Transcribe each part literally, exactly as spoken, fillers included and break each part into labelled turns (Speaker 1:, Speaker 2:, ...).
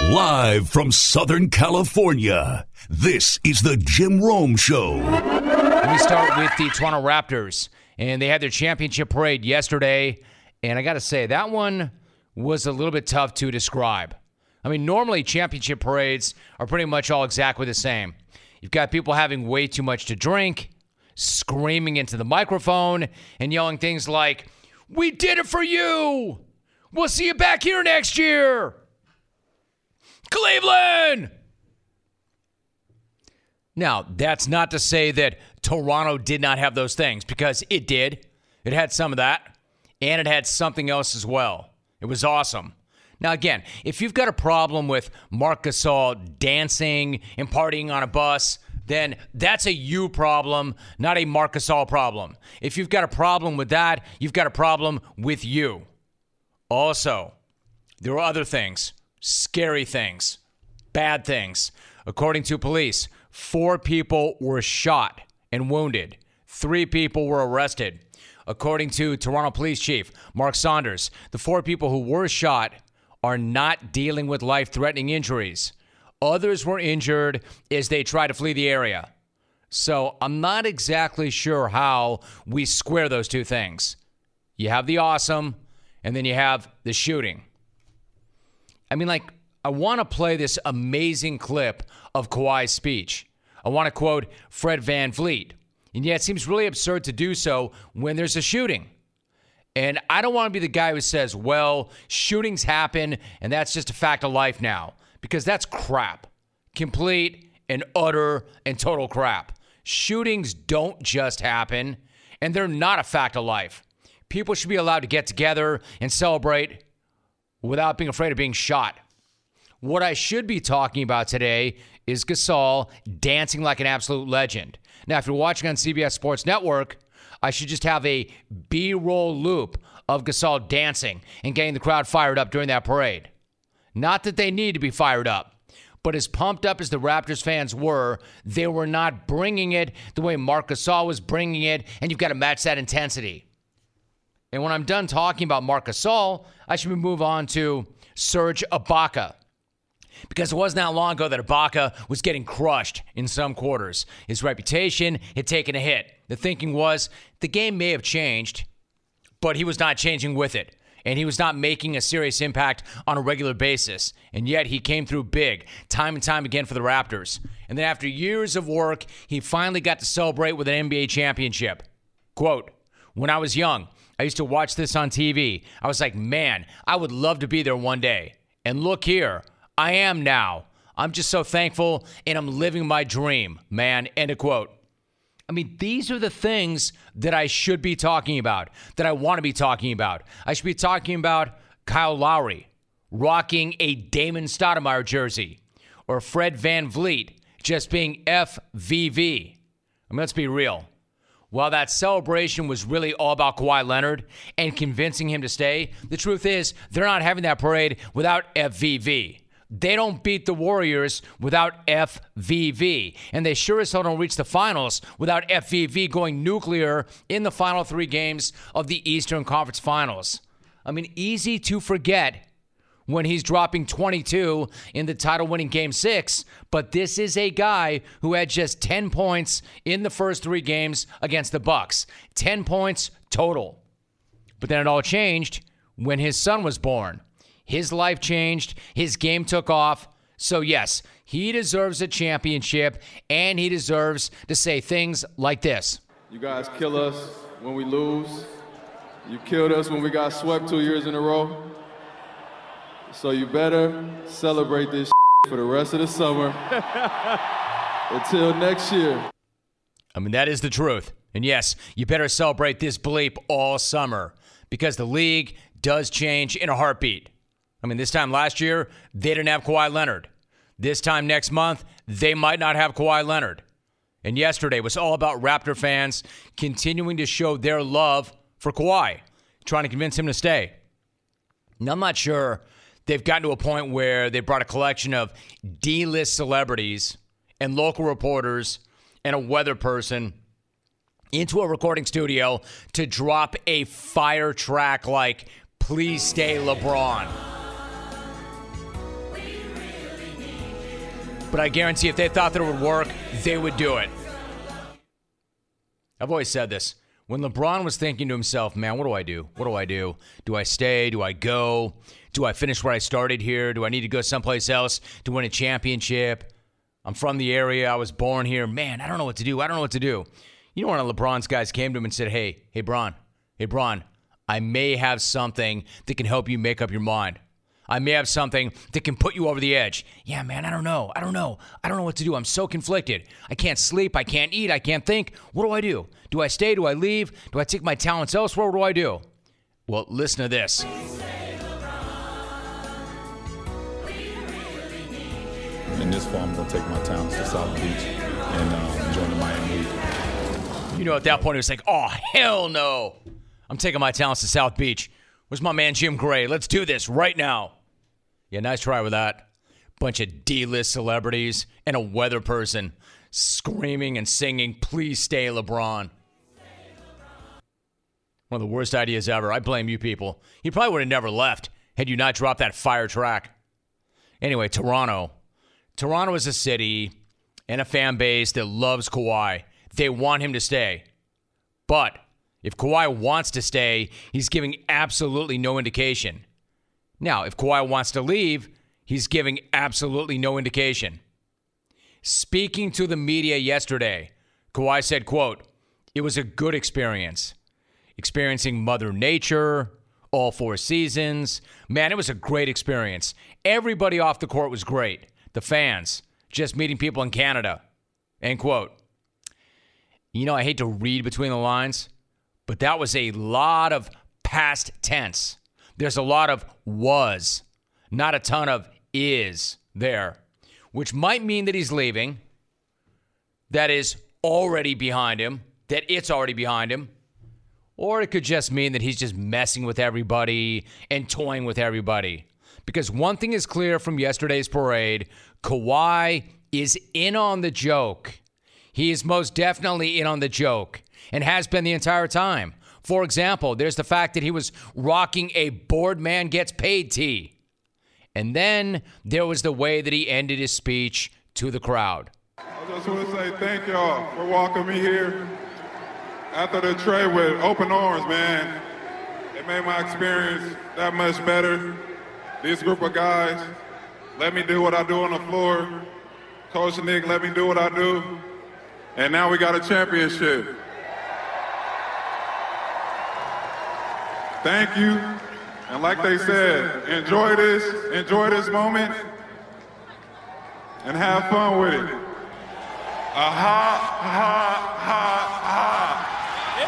Speaker 1: Live from Southern California, this is the Jim Rome Show.
Speaker 2: Let me start with the Toronto Raptors. And they had their championship parade yesterday. And I got to say, that one was a little bit tough to describe. I mean, normally championship parades are pretty much all exactly the same. You've got people having way too much to drink, screaming into the microphone, and yelling things like, "We did it for you! We'll see you back here next year! Cleveland!" Now, that's not to say that Toronto did not have those things, because it did. It had some of that, and it had something else as well. It was awesome. Now, again, if you've got a problem with Marc Gasol dancing and partying on a bus, then that's a you problem, not a Marc Gasol problem. If you've got a problem with that, you've got a problem with you. Also, there were other things, scary things, bad things. According to police, four people were shot and wounded. Three people were arrested. According to Toronto Police Chief Mark Saunders, the four people who were shot are not dealing with life-threatening injuries. Others were injured as they tried to flee the area. So I'm not exactly sure how we square those two things. You have the awesome, and then you have the shooting. I mean, like, I want to play this amazing clip of Kawhi's speech. I want to quote Fred VanVleet. And yet it seems really absurd to do so when there's a shooting. And I don't want to be the guy who says, well, shootings happen, and that's just a fact of life now. Because that's crap. Complete and utter and total crap. Shootings don't just happen, and they're not a fact of life. People should be allowed to get together and celebrate without being afraid of being shot. What I should be talking about today is Gasol dancing like an absolute legend. Now, if you're watching on C B S Sports Network, I should just have a B-roll loop of Gasol dancing and getting the crowd fired up during that parade. Not that they need to be fired up, but as pumped up as the Raptors fans were, they were not bringing it the way Marc Gasol was bringing it, and you've got to match that intensity. And when I'm done talking about Marc Gasol, I should move on to Serge Ibaka. Because it wasn't that long ago that Ibaka was getting crushed in some quarters. His reputation had taken a hit. The thinking was the game may have changed, but he was not changing with it. And he was not making a serious impact on a regular basis. And yet he came through big, time and time again for the Raptors. And then after years of work, he finally got to celebrate with an N B A championship. Quote, "When I was young, I used to watch this on T V. I was like, man, I would love to be there one day. And look here. I am now. I'm just so thankful, and I'm living my dream, man." End of quote. I mean, these are the things that I should be talking about, that I want to be talking about. I should be talking about Kyle Lowry rocking a Damon Stoudemire jersey, or Fred VanVleet just being F V V. I mean, let's be real. While that celebration was really all about Kawhi Leonard and convincing him to stay, the truth is they're not having that parade without F V V. They don't beat the Warriors without F V V. And they sure as hell don't reach the finals without F V V going nuclear in the final three games of the Eastern Conference Finals. I mean, easy to forget when he's dropping twenty-two in the title-winning Game six, but this is a guy who had just ten points in the first three games against the Bucks. ten points total. But then it all changed when his son was born. His life changed. His game took off. So, yes, he deserves a championship, and he deserves to say things like this.
Speaker 3: You guys kill us when we lose. You killed us when we got swept two years in a row. So you better celebrate this for the rest of the summer until next year.
Speaker 2: I mean, that is the truth. And, yes, you better celebrate this bleep all summer because the league does change in a heartbeat. I mean, this time last year, they didn't have Kawhi Leonard. This time next month, they might not have Kawhi Leonard. And yesterday was all about Raptor fans continuing to show their love for Kawhi, trying to convince him to stay. Now, I'm not sure they've gotten to a point where they brought a collection of D-list celebrities and local reporters and a weather person into a recording studio to drop a fire track like "Please Stay LeBron." but I guarantee if they thought that it would work, they would do it. I've always said this. When LeBron was thinking to himself, man, what do I do? What do I do? Do I stay? Do I go? Do I finish where I started here? Do I need to go someplace else to win a championship? I'm from the area. I was born here. Man, I don't know what to do. I don't know what to do. You know, one of LeBron's guys came to him and said, hey, hey, Bron, hey, Bron, I may have something that can help you make up your mind. I may have something that can put you over the edge. Yeah, man, I don't know. I don't know. I don't know what to do. I'm so conflicted. I can't sleep. I can't eat. I can't think. What do I do? Do I stay? Do I leave? Do I take my talents elsewhere? What do I do? Well, listen to this.
Speaker 4: In this fall, I'm going to take my talents to South Beach and uh, join the Miami Heat.
Speaker 2: You know, at that point, it was like, oh, hell no. I'm taking my talents to South Beach. Where's my man Jim Gray? Let's do this right now. Yeah, nice try with that. Bunch of D-list celebrities and a weather person screaming and singing, please stay, LeBron. One of the worst ideas ever. I blame you people. He probably would have never left had you not dropped that fire track. Anyway, Toronto. Toronto is a city and a fan base that loves Kawhi. They want him to stay. But if Kawhi wants to stay, he's giving absolutely no indication. Now, if Kawhi wants to leave, he's giving absolutely no indication. Speaking to the media yesterday, Kawhi said, quote, it was a good experience. Experiencing Mother Nature, all four seasons. Man, it was a great experience. Everybody off the court was great. The fans, just meeting people in Canada. End quote. You know, I hate to read between the lines, but that was a lot of past tense. There's a lot of was, not a ton of is there, which might mean that he's leaving, that is already behind him, that it's already behind him, or it could just mean that he's just messing with everybody and toying with everybody. Because one thing is clear from yesterday's parade, Kawhi is in on the joke. He is most definitely in on the joke and has been the entire time. For example, there's the fact that he was rocking a board man gets paid tee. And then there was the way that he ended his speech to the crowd.
Speaker 5: I just want to say thank y'all for welcoming me here after the trade with open arms, man. It made my experience that much better. This group of guys let me do what I do on the floor. Coach Nick let me do what I do. And now we got a championship. Thank you. And like they said, enjoy this, enjoy this moment, and have fun with it. Aha, ha, ha, ha.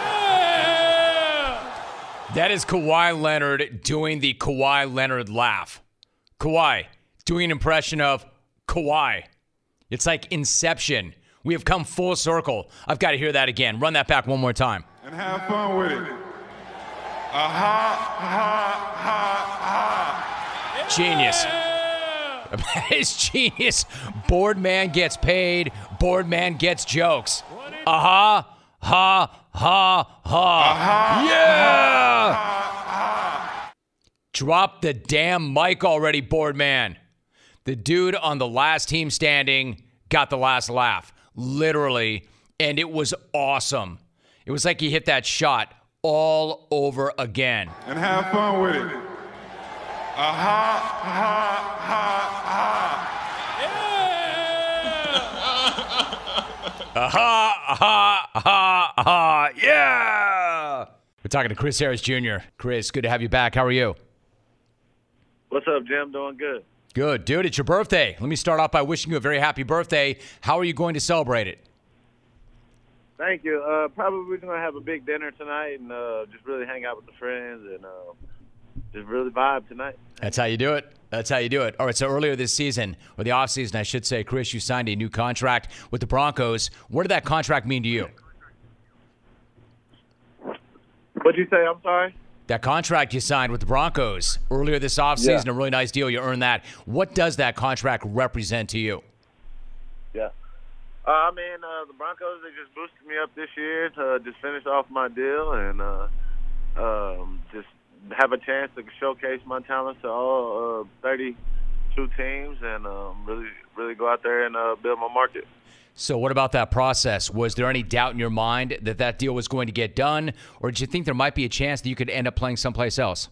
Speaker 2: Yeah! That is Kawhi Leonard doing the Kawhi Leonard laugh. Kawhi doing an impression of Kawhi. It's like Inception. We have come full circle. I've got to hear that again. Run that back one more time.
Speaker 5: And have fun with it. Aha, ha, ha, ha.
Speaker 2: Genius. That is genius. Board man gets paid. Board man gets jokes. Aha, ha, ha, ha.
Speaker 5: Aha,
Speaker 2: yeah.
Speaker 5: ha, ha.
Speaker 2: Drop the damn mic already, board man. The dude on the last team standing got the last laugh. Literally. And it was awesome. It was like he hit that shot all over again.
Speaker 5: And have fun with it. Aha, ha, ha, ha.
Speaker 2: Yeah! Aha, aha, aha, aha. Yeah! We're talking to Chris Harris Junior Chris, good to have you back. How are you?
Speaker 6: What's up, Jim? Doing good.
Speaker 2: Good. Dude, it's your birthday. Let me start off by wishing you a very happy birthday. How are you going to celebrate it?
Speaker 6: Thank you. Uh, probably we're going to have a big dinner tonight and uh, just really hang out with the friends and uh, just really vibe tonight.
Speaker 2: That's how you do it. That's how you do it. All right, so earlier this season, or the offseason, I should say, Chris, you signed a new contract with the Broncos. What did that contract mean to you?
Speaker 6: What'd you say? I'm sorry?
Speaker 2: That contract you signed with the Broncos earlier this offseason,
Speaker 6: Yeah.
Speaker 2: a really nice deal. You earned that. What does that contract represent to you?
Speaker 6: Yeah. Uh, I mean, uh, the Broncos, they just boosted me up this year to just finish off my deal and uh, um, just have a chance to showcase my talents to all uh, thirty two teams and um, really, really go out there and uh, build my market.
Speaker 2: So what about that process? Was there any doubt in your mind that that deal was going to get done, or did you think there might be a chance that you could end up playing someplace else?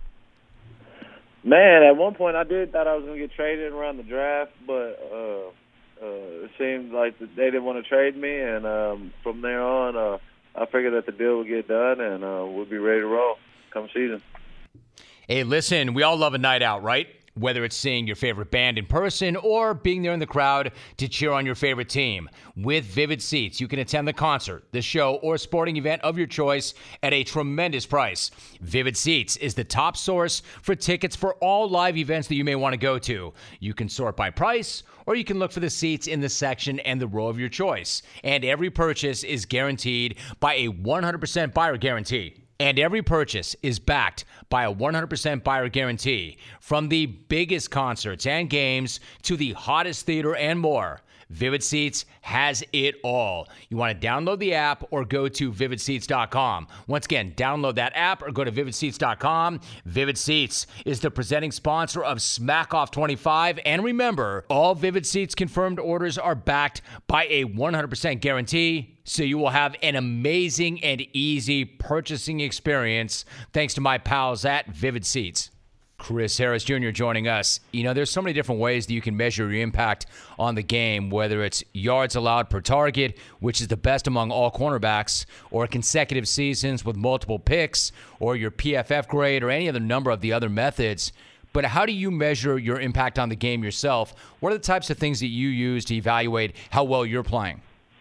Speaker 6: Man, at one point I did thought I was going to get traded around the draft, but uh, uh, it seemed like they didn't want to trade me, and um, from there on, uh, I figured that the deal would get done, and uh, we'll be ready to roll come season.
Speaker 2: Hey, listen, we all love a night out, right? Whether it's seeing your favorite band in person or being there in the crowd to cheer on your favorite team. With Vivid Seats, you can attend the concert, the show, or sporting event of your choice at a tremendous price. Vivid Seats is the top source for tickets for all live events that you may want to go to. You can sort by price, or you can look for the seats in the section and the row of your choice. And every purchase is guaranteed by a one hundred percent buyer guarantee. And every purchase is backed by a one hundred percent buyer guarantee. From the biggest concerts and games to the hottest theater and more, Vivid Seats has it all. You want to download the app or go to vivid seats dot com. Once again, download that app or go to vivid seats dot com. Vivid Seats is the presenting sponsor of Smack Off twenty-five. And remember, all Vivid Seats confirmed orders are backed by a one hundred percent guarantee. So you will have an amazing and easy purchasing experience thanks to my pals at Vivid Seats. Chris Harris Junior joining us. You know, there's so many different ways that you can measure your impact on the game, whether it's yards allowed per target, which is the best among all cornerbacks, or consecutive seasons with multiple picks, or your P F F grade, or any other number of the other methods. But how do you measure your impact on the game yourself? What are the types of things that you use to evaluate how well you're playing?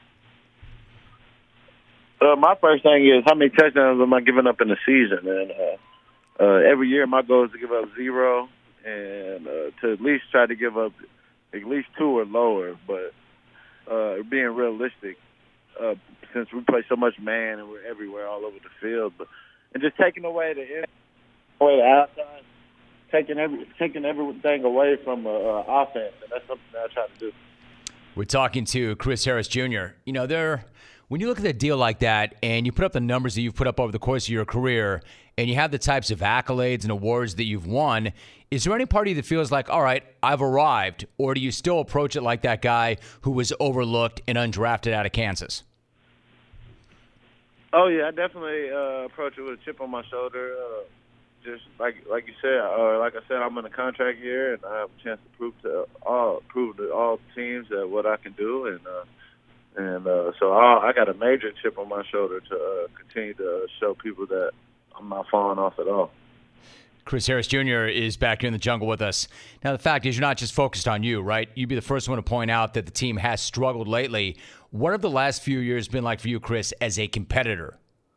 Speaker 6: Uh, my first thing is how many touchdowns am I giving up in the season? And uh, uh, every year my goal is to give up zero and uh, to at least try to give up at least two or lower. But uh, being realistic, uh, since we play so much man and we're everywhere all over the field, but and just taking away the in, away the outside, taking every taking everything away from uh, uh, offense, and that's something that I try to do.
Speaker 2: We're talking to Chris Harris Junior You know, there. When you look at a deal like that and you put up the numbers that you've put up over the course of your career and you have the types of accolades and awards that you've won, is there any party that feels like, all right, I've arrived, or do you still approach it like that guy who was overlooked and undrafted out of Kansas?
Speaker 6: Oh, yeah, I definitely uh, approach it with a chip on my shoulder. Uh, just like like you said, uh, like I said, I'm in a contract year, and I have a chance to prove to all prove to all teams that what I can do, and uh, And uh, so I, I got a major chip on my shoulder to uh, continue to show people that I'm not falling off at all.
Speaker 2: Chris Harris Junior is back here in the jungle with us. Now, the fact is you're not just focused on you, right? You'd be the first one to point out that the team has struggled lately. What have the last few years been like for you, Chris, as a competitor?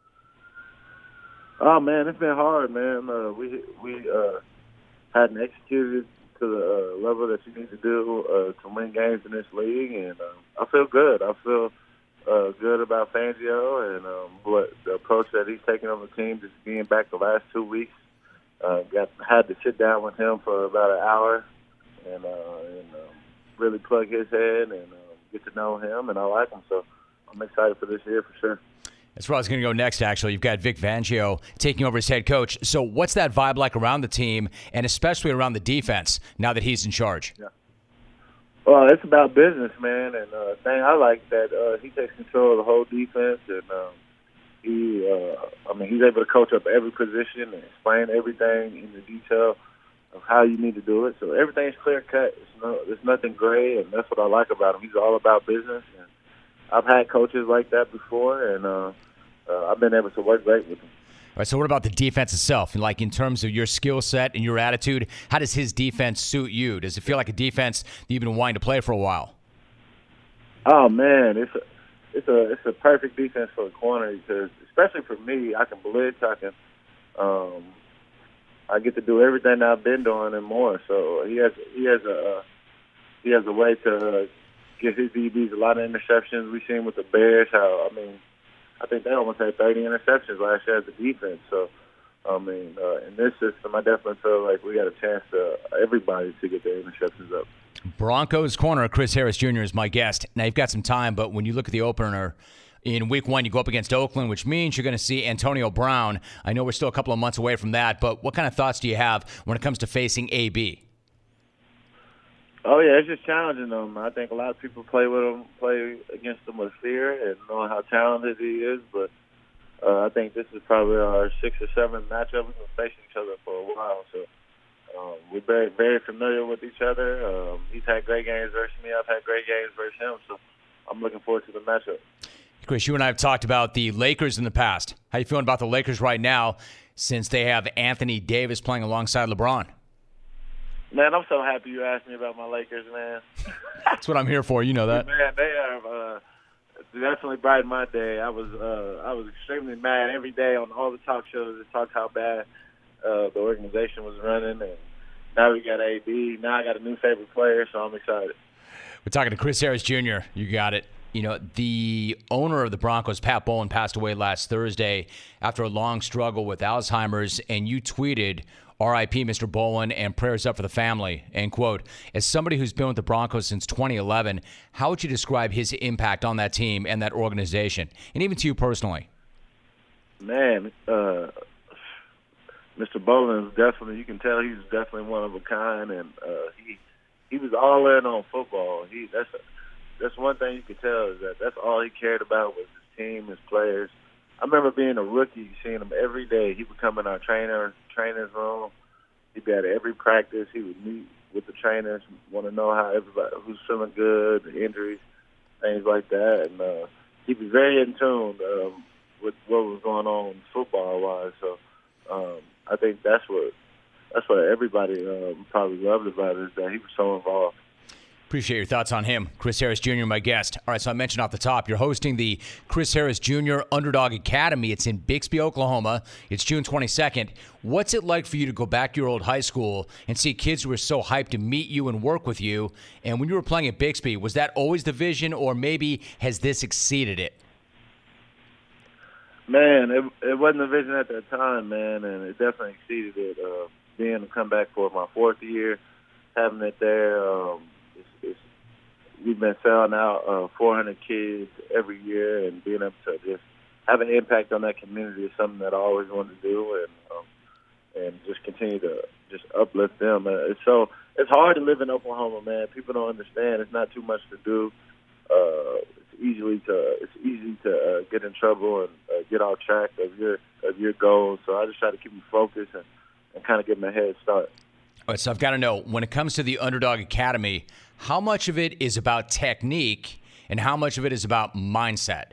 Speaker 6: Oh, man, it's been hard, man. Uh, we we uh, hadn't executed to the uh, level that you need to do uh, to win games in this league, and uh, I feel good. I feel uh, good about Fangio and um, what the approach that he's taking on the team. Just being back the last two weeks, uh, got had to sit down with him for about an hour and, uh, and uh, really plug his head and uh, get to know him, and I like him. So I'm excited for this year for sure.
Speaker 2: That's where I was going to go next, actually. You've got Vic Fangio taking over as head coach. So what's that vibe like around the team, and especially around the defense, now that he's in charge?
Speaker 6: Yeah. Well, it's about business, man. And uh, thing I like that uh, he takes control of the whole defense. And um, he, uh, I mean, he's able to coach up every position and explain everything in the detail of how you need to do it. So everything's clear-cut. It's no, there's nothing gray, and that's what I like about him. He's all about business. And I've had coaches like that before, and uh, uh, I've been able to work great with him.
Speaker 2: All right, so what about the defense itself? Like in terms of your skill set and your attitude, how does his defense suit you? Does it feel like a defense that you've been wanting to play for a while?
Speaker 6: Oh man, it's a it's a it's a perfect defense for a corner because especially for me, I can blitz, I can um, I get to do everything I've been doing and more. So he has he has a uh, he has a way to uh, give his D Bs a lot of interceptions. We've seen with the Bears how I mean. I think they almost had thirty interceptions last year as a defense. So, I mean, uh, in this system, I definitely feel like we got a chance to everybody to get their interceptions up.
Speaker 2: Broncos corner Chris Harris Junior is my guest. Now, you've got some time, but when you look at the opener in week one, you go up against Oakland, which means you're going to see Antonio Brown. I know we're still a couple of months away from that, but what kind of thoughts do you have when it comes to facing A B?
Speaker 6: Oh yeah, it's just challenging them. I think a lot of people play with him, play against him with fear and knowing how talented he is. But uh, I think this is probably our sixth or seventh matchup. We've been facing each other for a while, so um, we're very, very familiar with each other. Um, he's had great games versus me. I've had great games versus him. So I'm looking forward to the matchup.
Speaker 2: Chris, you and I have talked about the Lakers in the past. How you feeling about the Lakers right now, since they have Anthony Davis playing alongside LeBron?
Speaker 6: Man, I'm so happy you asked me about my Lakers, man.
Speaker 2: That's what I'm here for. You know that.
Speaker 6: Man, they have uh, definitely brightened my day. I was uh, I was extremely mad every day on all the talk shows that talked how bad uh, the organization was running, and now we got A D. Now I got a new favorite player, so I'm excited.
Speaker 2: We're talking to Chris Harris Junior You got it. You know, the owner of the Broncos, Pat Bowlen, passed away last Thursday after a long struggle with Alzheimer's, and you tweeted, R I P Mister Bowlen, and prayers up for the family, end quote. As somebody who's been with the Broncos since twenty eleven, how would you describe his impact on that team and that organization, and even to you personally?
Speaker 6: Man, uh, Mister Bowlen is definitely, you can tell he's definitely one of a kind, and uh, he he was all in on football. He that's a, that's one thing you could tell is that that's all he cared about was his team, his players. I remember being a rookie, seeing him every day. He would come in our trainer trainer's room. He'd be at every practice. He would meet with the trainers, want to know how everybody who's feeling good, the injuries, things like that. And uh, he'd be very in tune um, with what was going on football wise. So um, I think that's what that's what everybody um, probably loved about it, is that he was so involved.
Speaker 2: Appreciate your thoughts on him. Chris Harris Junior, my guest. All right, so I mentioned off the top, you're hosting the Chris Harris Junior Underdog Academy. It's in Bixby, Oklahoma. It's June twenty-second. What's it like for you to go back to your old high school and see kids who are so hyped to meet you and work with you? And when you were playing at Bixby, was that always the vision, or maybe has this exceeded it?
Speaker 6: Man, it, it wasn't a vision at that time, man, and it definitely exceeded it. Uh, being to come back for my fourth year, having it there, um, it's, it's, we've been selling out uh, four hundred kids every year, and being able to just have an impact on that community is something that I always wanted to do, and um, and just continue to just uplift them. Uh, it's so it's hard to live in Oklahoma, man. People don't understand. It's not too much to do. Uh, it's easily to it's easy to uh, get in trouble and uh, get off track of your of your goals. So I just try to keep me focused and, and kind of get my head started.
Speaker 2: All right, so I've got to know, when it comes to the Underdog Academy, how much of it is about technique and how much of it is about mindset?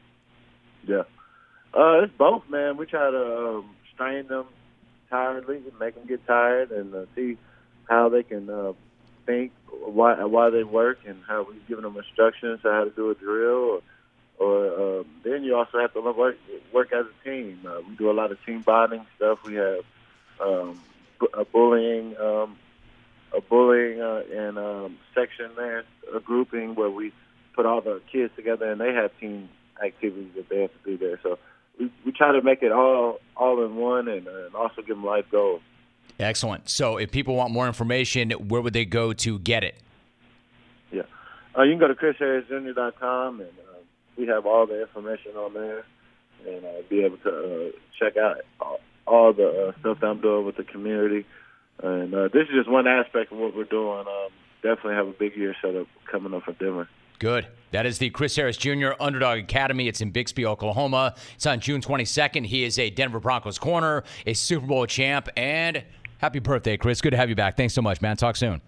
Speaker 6: Yeah, uh, it's both, man. We try to um, strain them tiredly, make them get tired, and uh, see how they can uh, think, why why they work, and how we've given them instructions on how to do a drill. Or, or um, then you also have to work work as a team. Uh, we do a lot of team bonding stuff. We have um, a bullying, um, a bullying uh, and um, section there, a grouping where we put all the kids together, and they have team activities that they have to do there. So we, we try to make it all all in one, and, uh, and also give them life goals.
Speaker 2: Excellent. So if people want more information, where would they go to get it?
Speaker 6: Yeah, uh, you can go to chris harris junior dot com, and uh, we have all the information on there, and uh, be able to uh, check out all, all the uh, stuff that I'm doing with the community. And uh, this is just one aspect of what we're doing. Um, definitely have a big year set up coming up for Denver. Good.
Speaker 2: That is the Chris Harris Junior Underdog Academy. It's in Bixby, Oklahoma. It's on June twenty-second. He is a Denver Broncos corner, a Super Bowl champ, and happy birthday, Chris. Good to have you back. Thanks so much, man. Talk soon.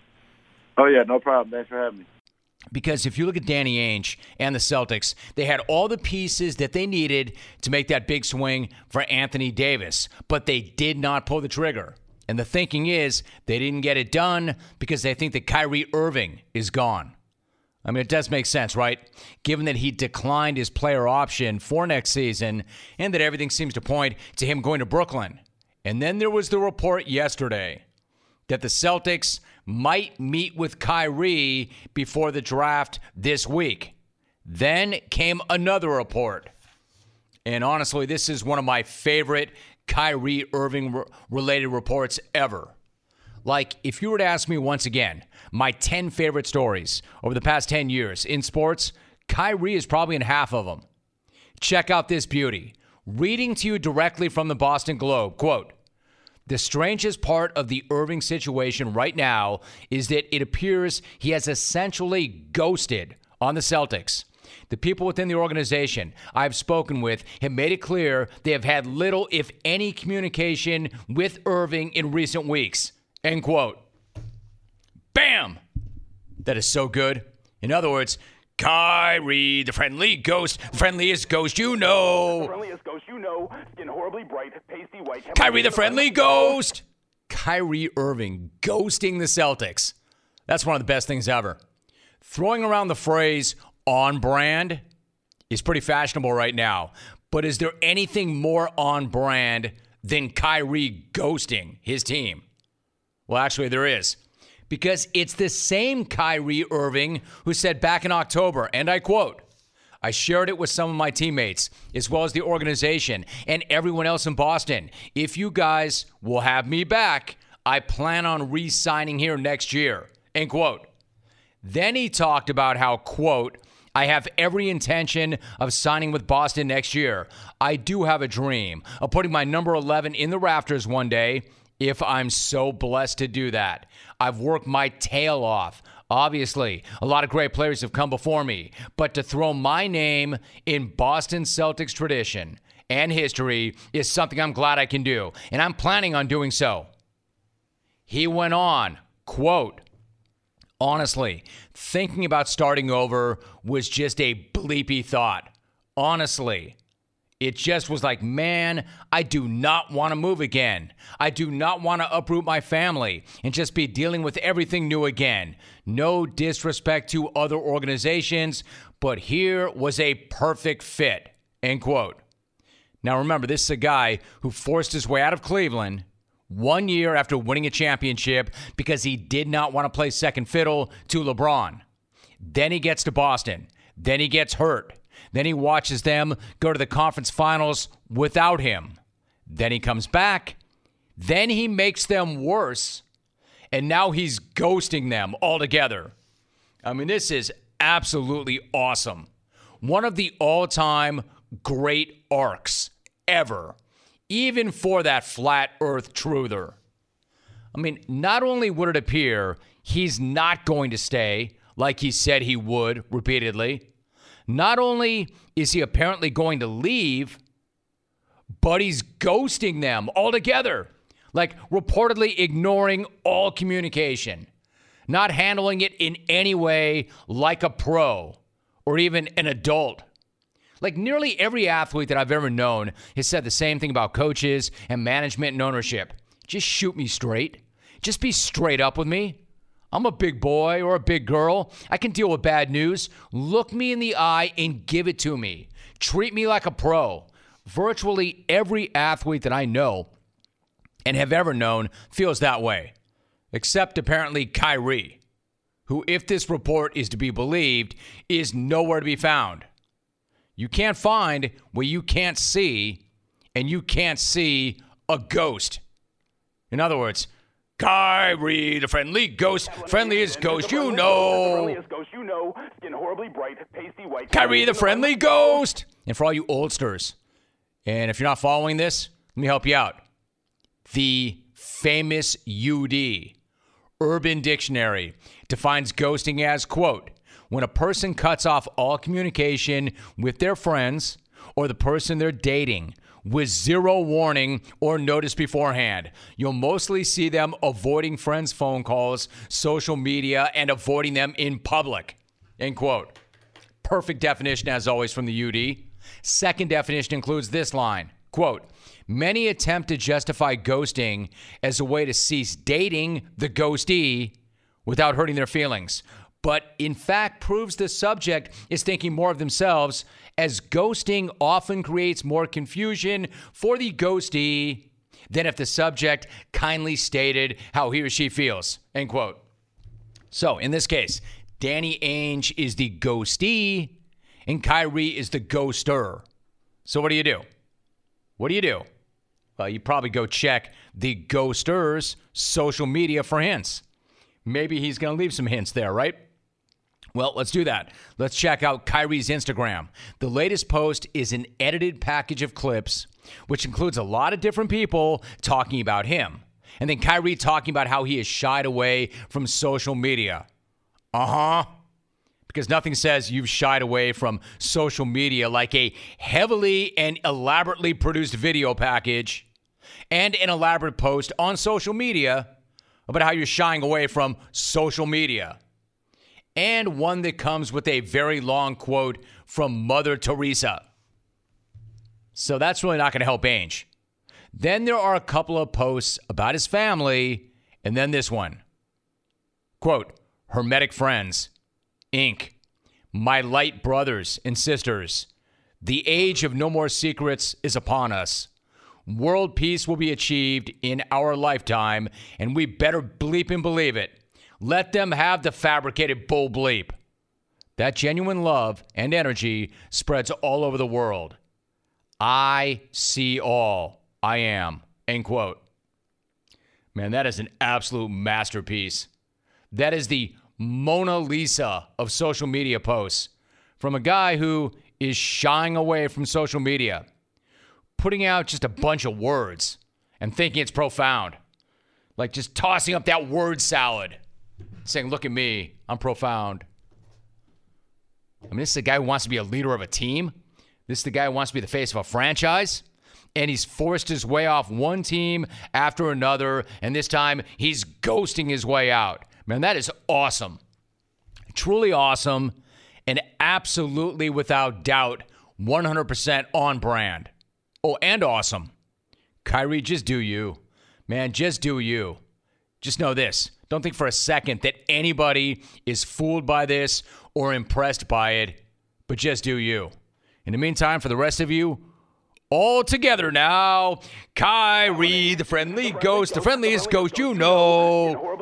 Speaker 6: Oh, yeah, no problem. Thanks for having me.
Speaker 2: Because if you look at Danny Ainge and the Celtics, they had all the pieces that they needed to make that big swing for Anthony Davis, but they did not pull the trigger. And the thinking is they didn't get it done because they think that Kyrie Irving is gone. I mean, it does make sense, right? Given that he declined his player option for next season and that everything seems to point to him going to Brooklyn. And then there was the report yesterday that the Celtics might meet with Kyrie before the draft this week. Then came another report. And honestly, this is one of my favorite Kyrie Irving-related reports ever. Like, if you were to ask me once again, my ten favorite stories over the past ten years in sports, Kyrie is probably in half of them. Check out this beauty. Reading to you directly from the Boston Globe, quote, The strangest part of the Irving situation right now is that it appears he has essentially ghosted on the Celtics. The people within the organization I've spoken with have made it clear they have had little, if any, communication with Irving in recent weeks. End quote. Bam! That is so good. In other words, Kyrie, the friendly ghost, the friendliest ghost you know.
Speaker 7: The friendliest ghost you know, skin horribly bright, pasty white.
Speaker 2: Kyrie, the friendly ghost. Kyrie Irving ghosting the Celtics. That's one of the best things ever. Throwing around the phrase on brand is pretty fashionable right now. But is there anything more on brand than Kyrie ghosting his team? Well, actually, there is. Because it's the same Kyrie Irving who said back in October, and I quote, I shared it with some of my teammates, as well as the organization and everyone else in Boston. If you guys will have me back, I plan on re-signing here next year, end quote. Then he talked about how, quote, I have every intention of signing with Boston next year. I do have a dream of putting my number eleven in the rafters one day, if I'm so blessed to do that. I've worked my tail off. Obviously, a lot of great players have come before me, but to throw my name in Boston Celtics tradition and history is something I'm glad I can do, and I'm planning on doing so. He went on, quote, honestly, thinking about starting over was just a bleepy thought. Honestly. It just was like, man, I do not want to move again. I do not want to uproot my family and just be dealing with everything new again. No disrespect to other organizations, but here was a perfect fit, end quote. Now remember, this is a guy who forced his way out of Cleveland one year after winning a championship because he did not want to play second fiddle to LeBron. Then he gets to Boston. Then he gets hurt. Then he watches them go to the conference finals without him. Then he comes back. Then he makes them worse. And now he's ghosting them altogether. I mean, this is absolutely awesome. One of the all-time great arcs ever, even for that flat earth truther. I mean, not only would it appear he's not going to stay like he said he would repeatedly, not only is he apparently going to leave, but he's ghosting them altogether. Like reportedly ignoring all communication, not handling it in any way like a pro or even an adult. Like nearly every athlete that I've ever known has said the same thing about coaches and management and ownership. Just shoot me straight. Just be straight up with me. I'm a big boy or a big girl. I can deal with bad news. Look me in the eye and give it to me. Treat me like a pro. Virtually every athlete that I know and have ever known feels that way, except apparently Kyrie, who, if this report is to be believed, is nowhere to be found. You can't find what you can't see, and you can't see a ghost. In other words, Kyrie, the friendly ghost, friendliest ghost you know.
Speaker 7: Friendliest ghost you know, skin horribly bright, pasty white.
Speaker 2: Kyrie, the friendly ghost. And for all you oldsters, and if you're not following this, let me help you out. The famous U D, Urban Dictionary, defines ghosting as, quote, when a person cuts off all communication with their friends or the person they're dating with zero warning or notice beforehand. You'll mostly see them avoiding friends' phone calls, social media, and avoiding them in public, end quote. Perfect definition, as always, from the U D. Second definition includes this line, quote, many attempt to justify ghosting as a way to cease dating the ghostee without hurting their feelings, but in fact proves the subject is thinking more of themselves, as ghosting often creates more confusion for the ghostee than if the subject kindly stated how he or she feels, end quote. So in this case, Danny Ainge is the ghostee and Kyrie is the ghoster. So what do you do? What do you do? Well, you probably go check the ghoster's social media for hints. Maybe he's going to leave some hints there, right? Well, let's do that. Let's check out Kyrie's Instagram. The latest post is an edited package of clips which includes a lot of different people talking about him. And then Kyrie talking about how he has shied away from social media. Uh-huh. Because nothing says you've shied away from social media like a heavily and elaborately produced video package and an elaborate post on social media about how you're shying away from social media. And one that comes with a very long quote from Mother Teresa. So that's really not going to help Ainge. Then there are a couple of posts about his family, and then this one. Quote, Hermetic Friends, Incorporated. My light brothers and sisters, the age of no more secrets is upon us. World peace will be achieved in our lifetime, and we better bleep and believe it. Let them have the fabricated bull bleep. That genuine love and energy spreads all over the world. I see all. I am. End quote. Man, that is an absolute masterpiece. That is the Mona Lisa of social media posts from a guy who is shying away from social media, putting out just a bunch of words and thinking it's profound. Like just tossing up that word salad, saying, look at me, I'm profound. I mean, this is the guy who wants to be a leader of a team. This is the guy who wants to be the face of a franchise. And he's forced his way off one team after another. And this time he's ghosting his way out. Man, that is awesome. Truly awesome. And absolutely without doubt, one hundred percent on brand. Oh, and awesome. Kyrie, just do you. Man, just do you. Just know this. Don't think for a second that anybody is fooled by this or impressed by it, but just do you. In the meantime, for the rest of you, all together now, Kyrie, the friendly ghost, the friendliest ghost you know.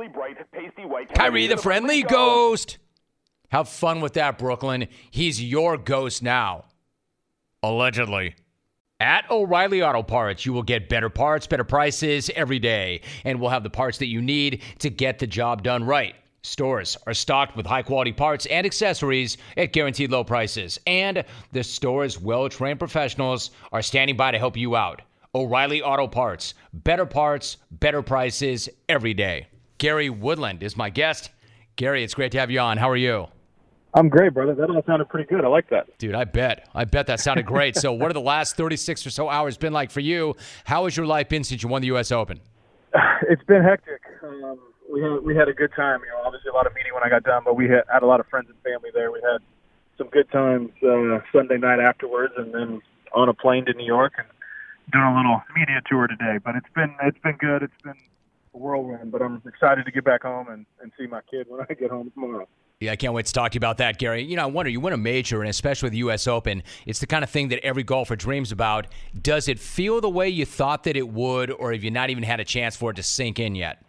Speaker 2: Kyrie, the friendly ghost. Have fun with that, Brooklyn. He's your ghost now. Allegedly. At O'Reilly Auto Parts, you will get better parts, better prices every day, and we'll have the parts that you need to get the job done right. Stores are stocked with high-quality parts and accessories at guaranteed low prices, and the store's well-trained professionals are standing by to help you out. O'Reilly Auto Parts, better parts, better prices every day. Gary Woodland is my guest. Gary, it's great to have you on. How are you?
Speaker 8: I'm great, brother. That all sounded pretty good. I like that.
Speaker 2: Dude, I bet. I bet that sounded great. So what have the last thirty-six or so hours been like for you? How has your life been since you won the U S Open?
Speaker 8: It's been hectic. Um, we had we had a good time. You know, obviously a lot of meeting when I got done, but we had, had a lot of friends and family there. We had some good times uh, Sunday night afterwards, and then on a plane to New York and doing a little media tour today. But it's been it's been good. It's been a whirlwind, but I'm excited to get back home and, and see my kid when I get home tomorrow.
Speaker 2: Yeah, I can't wait to talk to you about that, Gary. You know, I wonder, you win a major, and especially the U S Open, it's the kind of thing that every golfer dreams about. Does it feel the way you thought that it would, or have you not even had a chance for it to sink in yet?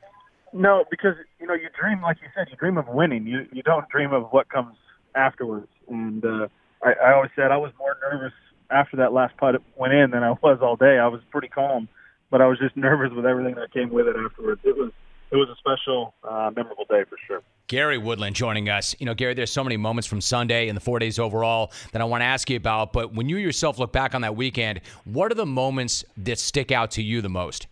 Speaker 8: No, because, you know, you dream, like you said, you dream of winning. You you don't dream of what comes afterwards. And uh, I, I always said I was more nervous after that last putt went in than I was all day. I was pretty calm, but I was just nervous with everything that came with it afterwards. It was it was a special, uh, memorable day for sure.
Speaker 2: Gary Woodland joining us. You know, Gary, there's so many moments from Sunday and the four days overall that I want to ask you about. But when you yourself look back on that weekend, what are the moments that stick out to you the most?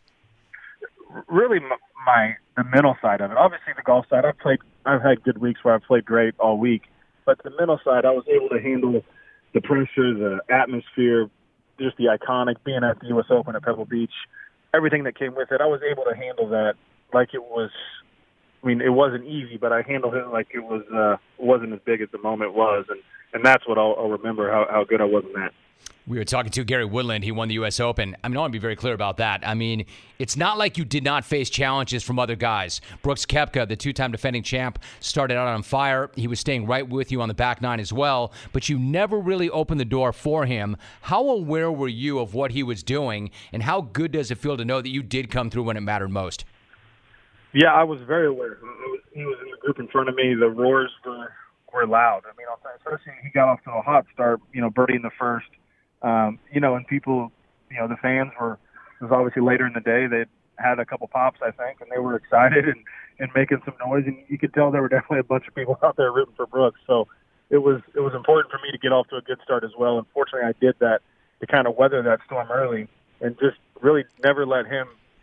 Speaker 8: Really, my, my the mental side of it. Obviously, the golf side. I've played. I've had good weeks where I've played great all week. But the mental side, I was able to handle the pressure, the atmosphere, just the iconic being at the U S Open at Pebble Beach, everything that came with it. I was able to handle that like it was. I mean, it wasn't easy, but I handled it like it was uh, wasn't as big as the moment was, and, and that's what I'll, I'll remember, how, how good I was in that.
Speaker 2: We were talking to Gary Woodland. He won the U S Open. I mean, I want to be very clear about that. I mean, it's not like you did not face challenges from other guys. Brooks Koepka, the two-time defending champ, started out on fire. He was staying right with you on the back nine as well, but you never really opened the door for him. How aware were you of what he was doing, and how good does it feel to know that you did come through when it mattered most?
Speaker 8: Yeah, I was very aware. It was, he was in the group in front of me. The roars were, were loud. I mean, especially he got off to a hot start, you know, birdie in the first. Um, you know, and people, you know, the fans were, it was obviously later in the day. They'd had a couple pops, I think, and they were excited and, and making some noise. And you could tell there were definitely a bunch of people out there rooting for Brooks. So it was it was important for me to get off to a good start as well. Unfortunately, I did that to kind of weather that storm early and just really never let him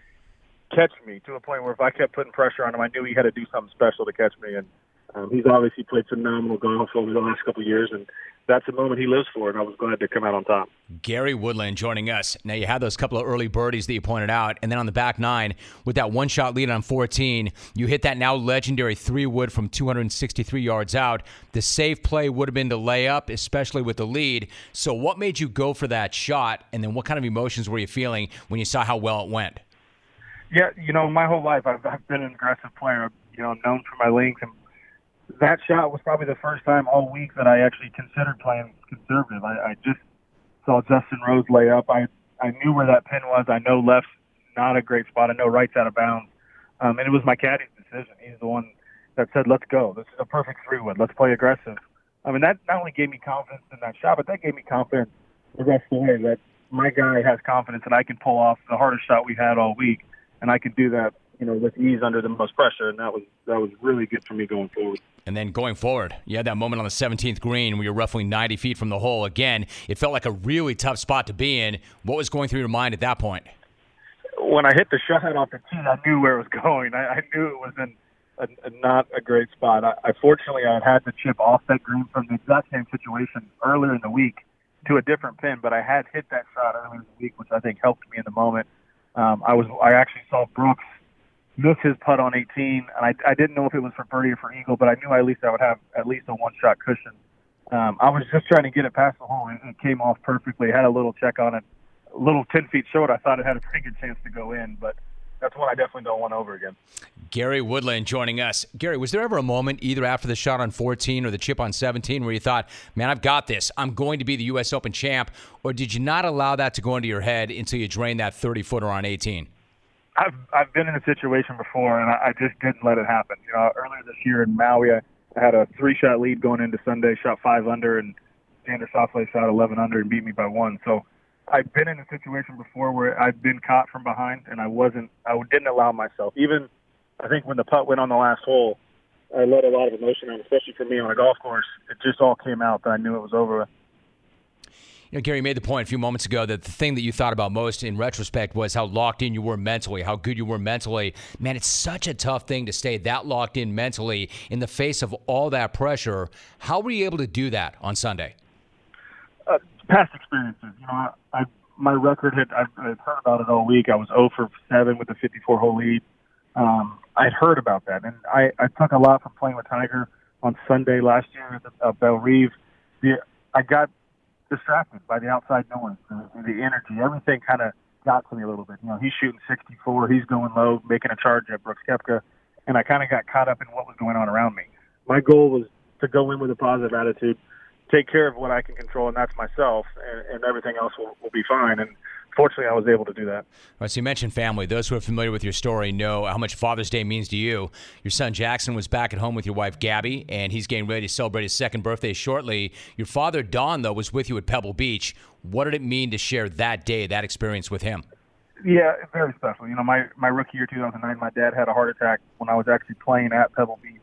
Speaker 8: catch me to a point where if I kept putting pressure on him, I knew he had to do something special to catch me. And um, he's obviously played phenomenal golf over the last couple of years, and that's the moment he lives for, and I was glad to come out on top.
Speaker 2: Gary Woodland joining us. Now, you had those couple of early birdies that you pointed out, and then on the back nine, with that one-shot lead on fourteen, you hit that now legendary three-wood from two hundred sixty-three yards out. The safe play would have been to lay up, especially with the lead. So what made you go for that shot, and then what kind of emotions were you feeling when you saw how well it went?
Speaker 8: Yeah, you know, my whole life I've, I've been an aggressive player, you know, known for my length, and that shot was probably the first time all week that I actually considered playing conservative. I, I just saw Justin Rose lay up. I, I knew where that pin was. I know left's not a great spot. I know right's out of bounds. Um, and it was my caddy's decision. He's the one that said, let's go. This is a perfect three-wood. Let's play aggressive. I mean, that not only gave me confidence in that shot, but that gave me confidence the rest of the way that my guy has confidence and I can pull off the hardest shot we had all week, and I can do that, you know, with ease under the most pressure, and that was that was really good for me going forward.
Speaker 2: And then going forward, you had that moment on the seventeenth green where you're roughly ninety feet from the hole. Again, it felt like a really tough spot to be in. What was going through your mind at that point?
Speaker 8: When I hit the shot off the tee, I knew where it was going. I, I knew it was in a, a, not a great spot. I, I fortunately I had to chip off that green from the exact same situation earlier in the week to a different pin, but I had hit that shot earlier in the week, which I think helped me in the moment. Um, I was I actually saw Brooks miss his putt on eighteen, and I, I didn't know if it was for birdie or for eagle, but I knew at least I would have at least a one-shot cushion. Um, I was just trying to get it past the hole, and it came off perfectly. Had a little check on it, a little ten feet short. I thought it had a pretty good chance to go in, but that's one I definitely don't want over again.
Speaker 2: Gary Woodland joining us. Gary, was there ever a moment either after the shot on fourteen or the chip on seventeen where you thought, man, I've got this. I'm going to be the U S Open champ, or did you not allow that to go into your head until you drained that thirty-footer on eighteen?
Speaker 8: I've I've been in a situation before, and I, I just didn't let it happen. You know, earlier this year in Maui, I had a three-shot lead going into Sunday, shot five under, and Xander Schauffele shot eleven under and beat me by one. So I've been in a situation before where I've been caught from behind, and I wasn't, I didn't allow myself. Even I think when the putt went on the last hole, I let a lot of emotion out, especially for me on a golf course. It just all came out that I knew it was over with.
Speaker 2: You know, Gary made the point a few moments ago that the thing that you thought about most in retrospect was how locked in you were mentally, how good you were mentally. Man, it's such a tough thing to stay that locked in mentally in the face of all that pressure. How were you able to do that on Sunday?
Speaker 8: Uh, past experiences. You know, I, I my record had, I've, I've heard about it all week. I was zero for seven with the fifty-four hole lead. Um, I'd heard about that, and I, I took a lot from playing with Tiger on Sunday last year at the, uh, Belle Reve. The, I got distracted by the outside noise, the, the energy, everything kind of got to me a little bit. You know, he's shooting sixty-four, he's going low, making a charge at Brooks Koepka, and I kind of got caught up in what was going on around me. My goal was to go in with a positive attitude, take care of what I can control, and that's myself, and, and everything else will, will be fine. And fortunately, I was able to do that.
Speaker 2: All right, so you mentioned family. Those who are familiar with your story know how much Father's Day means to you. Your son Jackson was back at home with your wife Gabby, and he's getting ready to celebrate his second birthday shortly. Your father, Don, though, was with you at Pebble Beach. What did it mean to share that day, that experience with him?
Speaker 8: Yeah, very special. You know, my, my rookie year, two thousand nine, my dad had a heart attack when I was actually playing at Pebble Beach.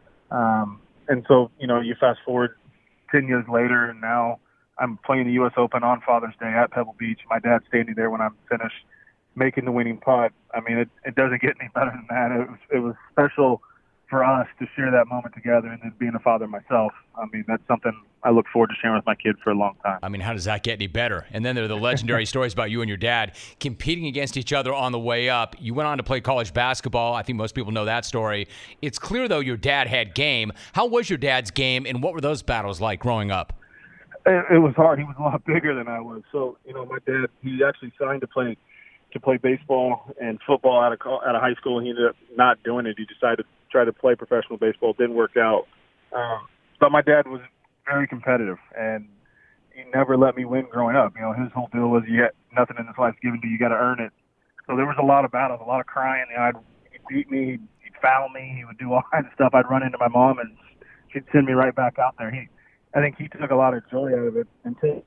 Speaker 8: Um, and so, you know, you fast forward ten years later, and now I'm playing the U S Open on Father's Day at Pebble Beach. My dad's standing there when I'm finished making the winning putt. I mean, it, it doesn't get any better than that. It was, it was special for us to share that moment together, and then being a father myself, I mean, that's something I look forward to sharing with my kid for a long time.
Speaker 2: I mean, how does that get any better? And then there are the legendary stories about you and your dad competing against each other on the way up. You went on to play college basketball. I think most people know that story. It's clear, though, your dad had game. How was your dad's game, and what were those battles like growing up?
Speaker 8: It, it was hard. He was a lot bigger than I was. So, you know, my dad, he actually signed to play to play baseball and football out of out of high school, and he ended up not doing it. He decided to try to play professional baseball. It didn't work out. Um, but my dad was very competitive, and he never let me win growing up. You know, his whole deal was, you get nothing in this life given to you, you got to earn it. So there was a lot of battles, a lot of crying. You know, I'd, he'd beat me, he'd, he'd foul me, he would do all kinds of stuff. I'd run into my mom, and she'd send me right back out there. He, I think he took a lot of joy out of it until,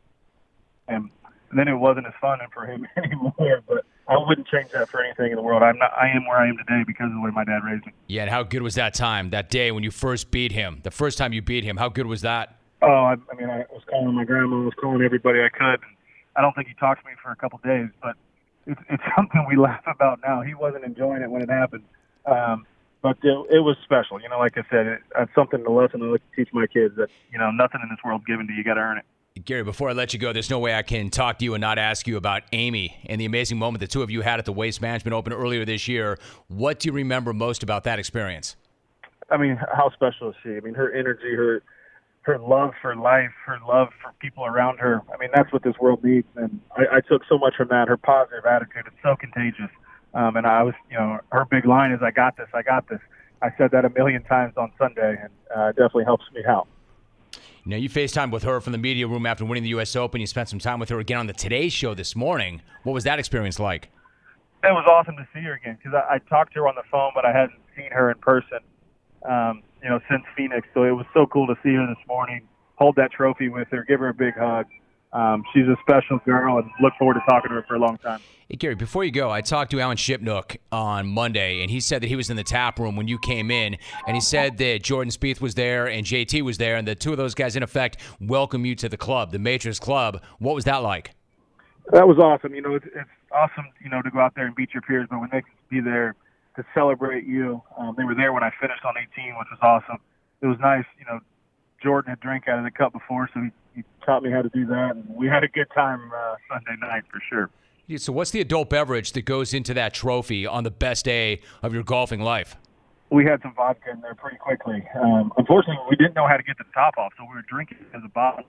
Speaker 8: and then it wasn't as fun for him anymore. But I wouldn't change that for anything in the world. I'm not. I am where I am today because of the way my dad raised me.
Speaker 2: Yeah, and how good was that time, that day when you first beat him? The first time you beat him, how good was that?
Speaker 8: Oh, I, I mean, I was calling my grandma, I was calling everybody I could. I don't think he talked to me for a couple days, but it's, it's something we laugh about now. He wasn't enjoying it when it happened. Um, but it, it was special. You know, like I said, it, it's something, the lesson I like to teach my kids that, you know, nothing in this world's given to you. You got to earn it.
Speaker 2: Gary, before I let you go, there's no way I can talk to you and not ask you about Amy and the amazing moment the two of you had at the Waste Management Open earlier this year. What do you remember most about that experience?
Speaker 8: I mean, how special is she? I mean, her energy, her her love for life, her love for people around her. I mean, that's what this world needs. And I, I took so much from that. Her positive attitude, it's so contagious. Um, and I was, you know, her big line is, I got this, I got this. I said that a million times on Sunday, and uh, it definitely helps me out.
Speaker 2: Now, you FaceTimed with her from the media room after winning the U S Open. You spent some time with her again on the Today Show this morning. What was that experience like?
Speaker 8: It was awesome to see her again because I, I talked to her on the phone, but I hadn't seen her in person, um, you know, since Phoenix. So it was so cool to see her this morning, hold that trophy with her, give her a big hug. Um, she's a special girl, and look forward to talking to her for a long time.
Speaker 2: Hey, Gary, before you go, I talked to Alan Shipnook on Monday, and he said that he was in the tap room when you came in, and he said that Jordan Spieth was there and J T was there, and the two of those guys, in effect, welcome you to the club, the Matrix Club. What was that like?
Speaker 8: That was awesome. You know, it's, it's awesome, you know, to go out there and beat your peers, but when they could be there to celebrate you, um, they were there when I finished on eighteen, which was awesome. It was nice, you know, Jordan had drank out of the cup before, so he, he taught me how to do that, and we had a good time uh, Sunday night for sure.
Speaker 2: Yeah, so what's the adult beverage that goes into that trophy on the best day of your golfing life?
Speaker 8: We had some vodka in there pretty quickly. Um, unfortunately, we didn't know how to get the top off, so we were drinking it as a bottle.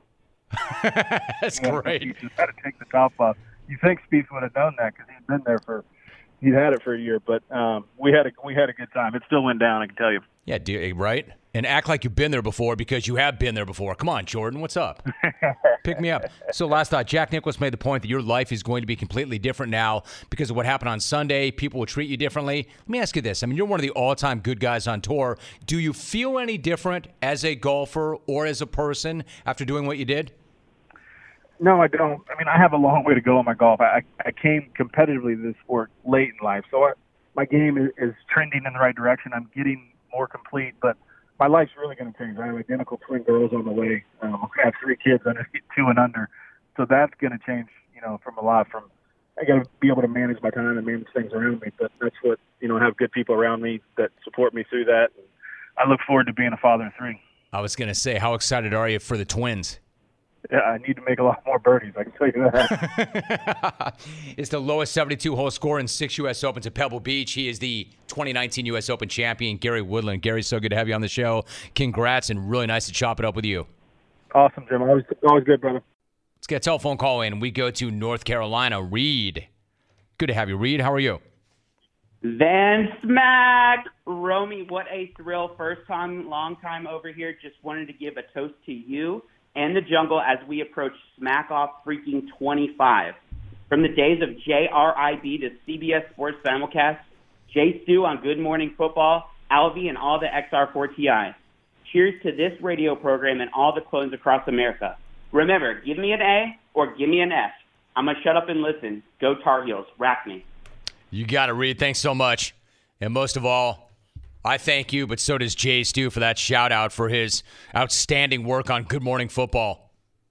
Speaker 2: That's
Speaker 8: yeah,
Speaker 2: great.
Speaker 8: You just had to take the top off. You think Spieth would have known that because he'd been there for, he'd had it for a year, but um, we had a we had a good time. It still went down, I can tell you.
Speaker 2: Yeah, do, right? And act like you've been there before because you have been there before. Come on, Jordan, what's up? Pick me up. So last thought, Jack Nicklaus made the point that your life is going to be completely different now because of what happened on Sunday. People will treat you differently. Let me ask you this. I mean, you're one of the all-time good guys on tour. Do you feel any different as a golfer or as a person after doing what you did?
Speaker 8: No, I don't. I mean, I have a long way to go in my golf. I, I came competitively to this sport late in life, so I, my game is, is trending in the right direction. I'm getting more complete, but my life's really going to change. I have identical twin girls on the way. Um, I have three kids under two and under, so that's going to change. You know, from a lot. From I got to be able to manage my time and manage things around me. But that's what you know. Have good people around me that support me through that. And I look forward to being a father of three.
Speaker 2: I was going to say, how excited are you for the twins?
Speaker 8: Yeah, I need to make a lot more birdies, I can tell you that.
Speaker 2: It's the lowest seventy-two hole score in six U S Opens at Pebble Beach. He is the twenty nineteen U S Open champion, Gary Woodland. Gary, so good to have you on the show. Congrats, and really nice to chop it up with you.
Speaker 8: Awesome, Jim. Always, always good, brother.
Speaker 2: Let's get a telephone call in. We go to North Carolina. Reed. Good to have you, Reed. How are you?
Speaker 9: Van Smack. Romy, what a thrill. First time, long time over here. Just wanted to give a toast to you and the jungle as we approach Smack Off freaking twenty-five. From the days of J R I B to C B S Sports Simulcast, Jay Stu on Good Morning Football, Alvy, and all the X R four T I. Cheers to this radio program and all the clones across America. Remember, give me an A or give me an F. I'm going to shut up and listen. Go Tar Heels. Rack me.
Speaker 2: You got it, Reed. Thanks so much. And most of all, I thank you, but so does Jay Stu for that shout-out for his outstanding work on Good Morning Football.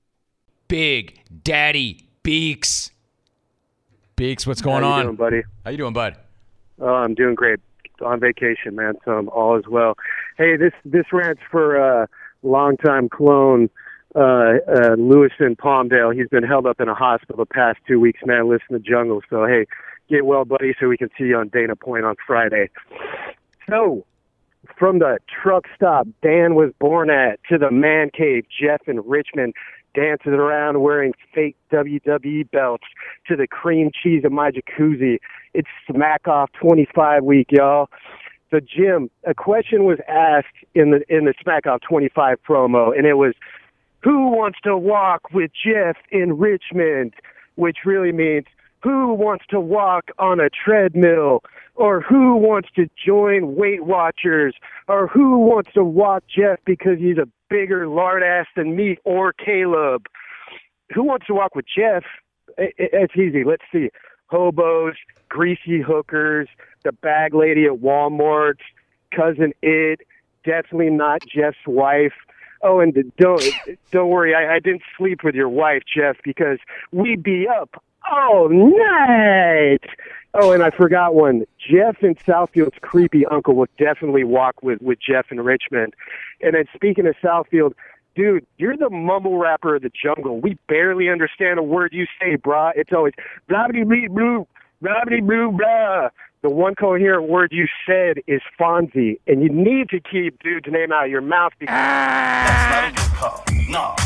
Speaker 2: Big Daddy Beaks. Beaks, what's going
Speaker 10: on?
Speaker 2: How
Speaker 10: you doing, buddy?
Speaker 2: How you doing, bud?
Speaker 10: Oh, I'm doing great. On vacation, man, so I'm all is well. Hey, this this rant's for uh, longtime clone uh, uh, Lewison Palmdale. He's been held up in a hospital the past two weeks, man. Listen to Jungle. So, hey, get well, buddy, so we can see you on Dana Point on Friday. So, from the truck stop Dan was born at to the man cave Jeff in Richmond dances around wearing fake W W E belts to the cream cheese of my jacuzzi. It's Smack Off twenty-five week, y'all. So, Jim, a question was asked in the in the Smack Off twenty-five promo, and it was, who wants to walk with Jeff in Richmond? Which really means, who wants to walk on a treadmill? Or who wants to join Weight Watchers? Or who wants to walk Jeff because he's a bigger lard ass than me or Caleb? Who wants to walk with Jeff? It's easy. Let's see. Hobos, greasy hookers, the bag lady at Walmart, Cousin It, definitely not Jeff's wife, Oh, and don't don't worry, I, I didn't sleep with your wife, Jeff, because we be up all night. Oh, and I forgot one. Jeff in Southfield's creepy uncle will definitely walk with, with Jeff in Richmond. And then speaking of Southfield, dude, you're the mumble rapper of the jungle. We barely understand a word you say, brah. It's always blah-biddy-blee-blue, blah-biddy-blue, blah. The one coherent word you said is Fonzie, and you need to keep dude's name out of your mouth because
Speaker 11: that's not a good call. No.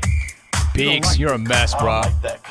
Speaker 2: Beaks, like you're a mess, bro.
Speaker 11: Like that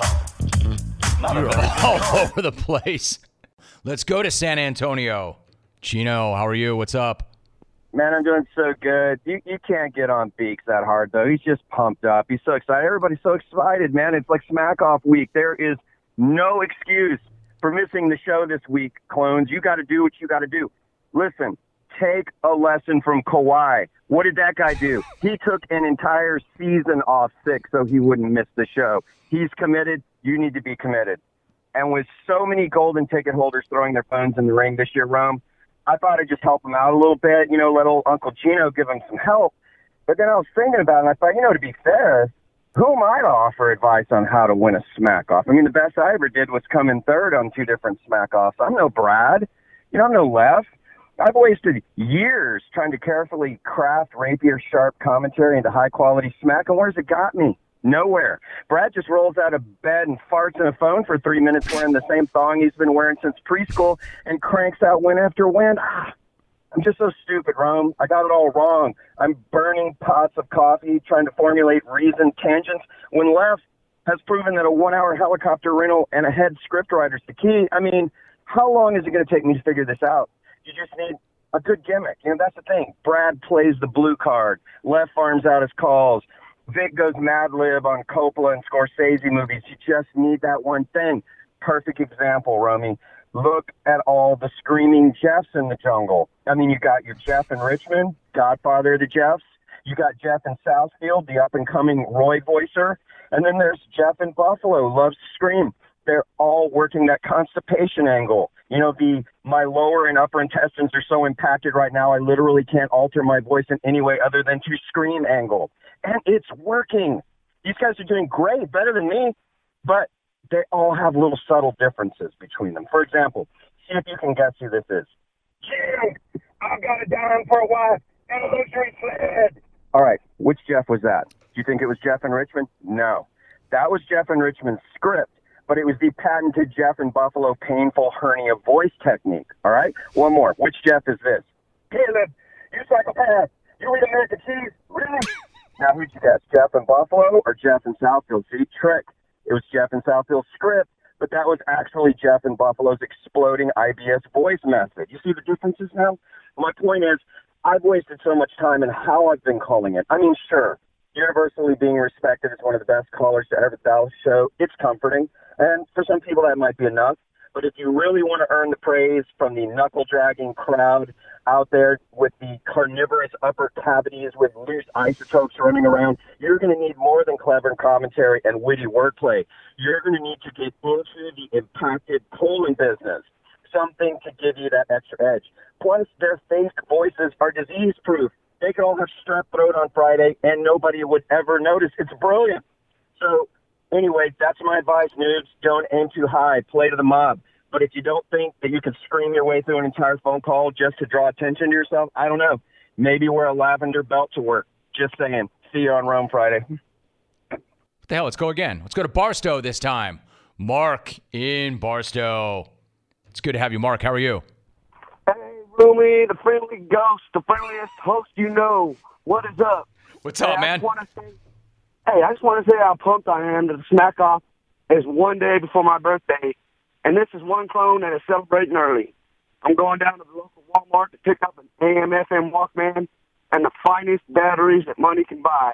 Speaker 11: call. Not
Speaker 2: you're
Speaker 11: a
Speaker 2: all
Speaker 11: call.
Speaker 2: over the place. Let's go to San Antonio. Chino, how are you? What's up?
Speaker 12: Man, I'm doing so good. You you can't get on Beaks that hard, though. He's just pumped up. He's so excited. Everybody's so excited, man. It's like Smack Off week. There is no excuse for missing the show this week, clones. You got to do what you got to do. Listen, take a lesson from Kawhi. What did that guy do? He took an entire season off sick so he wouldn't miss the show. He's committed. You need to be committed. And with so many golden ticket holders throwing their phones in the ring this year, Rome, I thought I'd just help him out a little bit, you know, let old Uncle Gino give him some help. But then I was thinking about it, and I thought, you know, to be fair, who am I to offer advice on how to win a Smack-Off? I mean, the best I ever did was come in third on two different Smack-Offs. I'm no Brad. You know, I'm no Lef. I've wasted years trying to carefully craft rapier-sharp commentary into high-quality smack, and where's it got me? Nowhere. Brad just rolls out of bed and farts in a phone for three minutes wearing the same thong he's been wearing since preschool and cranks out win after win. Ah, I'm just so stupid, Rome. I got it all wrong. I'm burning pots of coffee trying to formulate reasoned tangents when Lef has proven that a one-hour helicopter rental and a head scriptwriter's the key. I mean, how long is it going to take me to figure this out? You just need a good gimmick. You know, that's the thing. Brad plays the blue card. Lef farms out his calls. Vic goes Mad Lib on Coppola and Scorsese movies. You just need that one thing. Perfect example, Romy. Look at all the screaming Jeffs in the jungle. I mean, you got your Jeff in Richmond, godfather of the Jeffs. You got Jeff in Southfield, the up-and-coming Roy voicer. And then there's Jeff in Buffalo, loves to scream. They're all working that constipation angle. You know, the my lower and upper intestines are so impacted right now, I literally can't alter my voice in any way other than to scream angle. And it's working. These guys are doing great, better than me, but they all have little subtle differences between them. For example, see if you can guess who this is. Jim, I've got it down for a while, and a luxury sled. All right, which Jeff was that? Do you think it was Jeff in Richmond? No. That was Jeff in Richmond's script, but it was the patented Jeff in Buffalo painful hernia voice technique. All right? One more. Which Jeff is this? Caleb, you psychopath. You read American Cheese? Really? Now, who'd you guess? Jeff in Buffalo or Jeff in Southfield? See, trick. It was Jeff in Southfield's script, but that was actually Jeff in Buffalo's exploding I B S voice method. You see the differences now? My point is, I've wasted so much time in how I've been calling it. I mean, sure, universally being respected as one of the best callers to ever tell the show, it's comforting. And for some people, that might be enough. But if you really want to earn the praise from the knuckle-dragging crowd out there with the carnivorous upper cavities with loose isotopes running around, you're going to need more than clever commentary and witty wordplay. You're going to need to get into the impacted polling business, something to give you that extra edge. Plus, their fake voices are disease-proof. They could all have strep throat on Friday, and nobody would ever notice. It's brilliant. So, anyway, that's my advice, noobs. Don't aim too high. Play to the mob. But if you don't think that you can scream your way through an entire phone call just to draw attention to yourself, I don't know. Maybe wear a lavender belt to work. Just saying. See you on Rome Friday.
Speaker 2: What the hell? Let's go again. Let's go to Barstow this time. Mark in Barstow. It's good to have you, Mark. How are you?
Speaker 13: Hey, Roomy, the friendly ghost, the friendliest host you know. What is up?
Speaker 2: What's
Speaker 13: hey,
Speaker 2: up,
Speaker 13: I
Speaker 2: man?
Speaker 13: Say, hey, I just want to say how pumped I am that the Smack Off is one day before my birthday. And this is one clone that is celebrating early. I'm going down to the local Walmart to pick up an A M F M Walkman and the finest batteries that money can buy.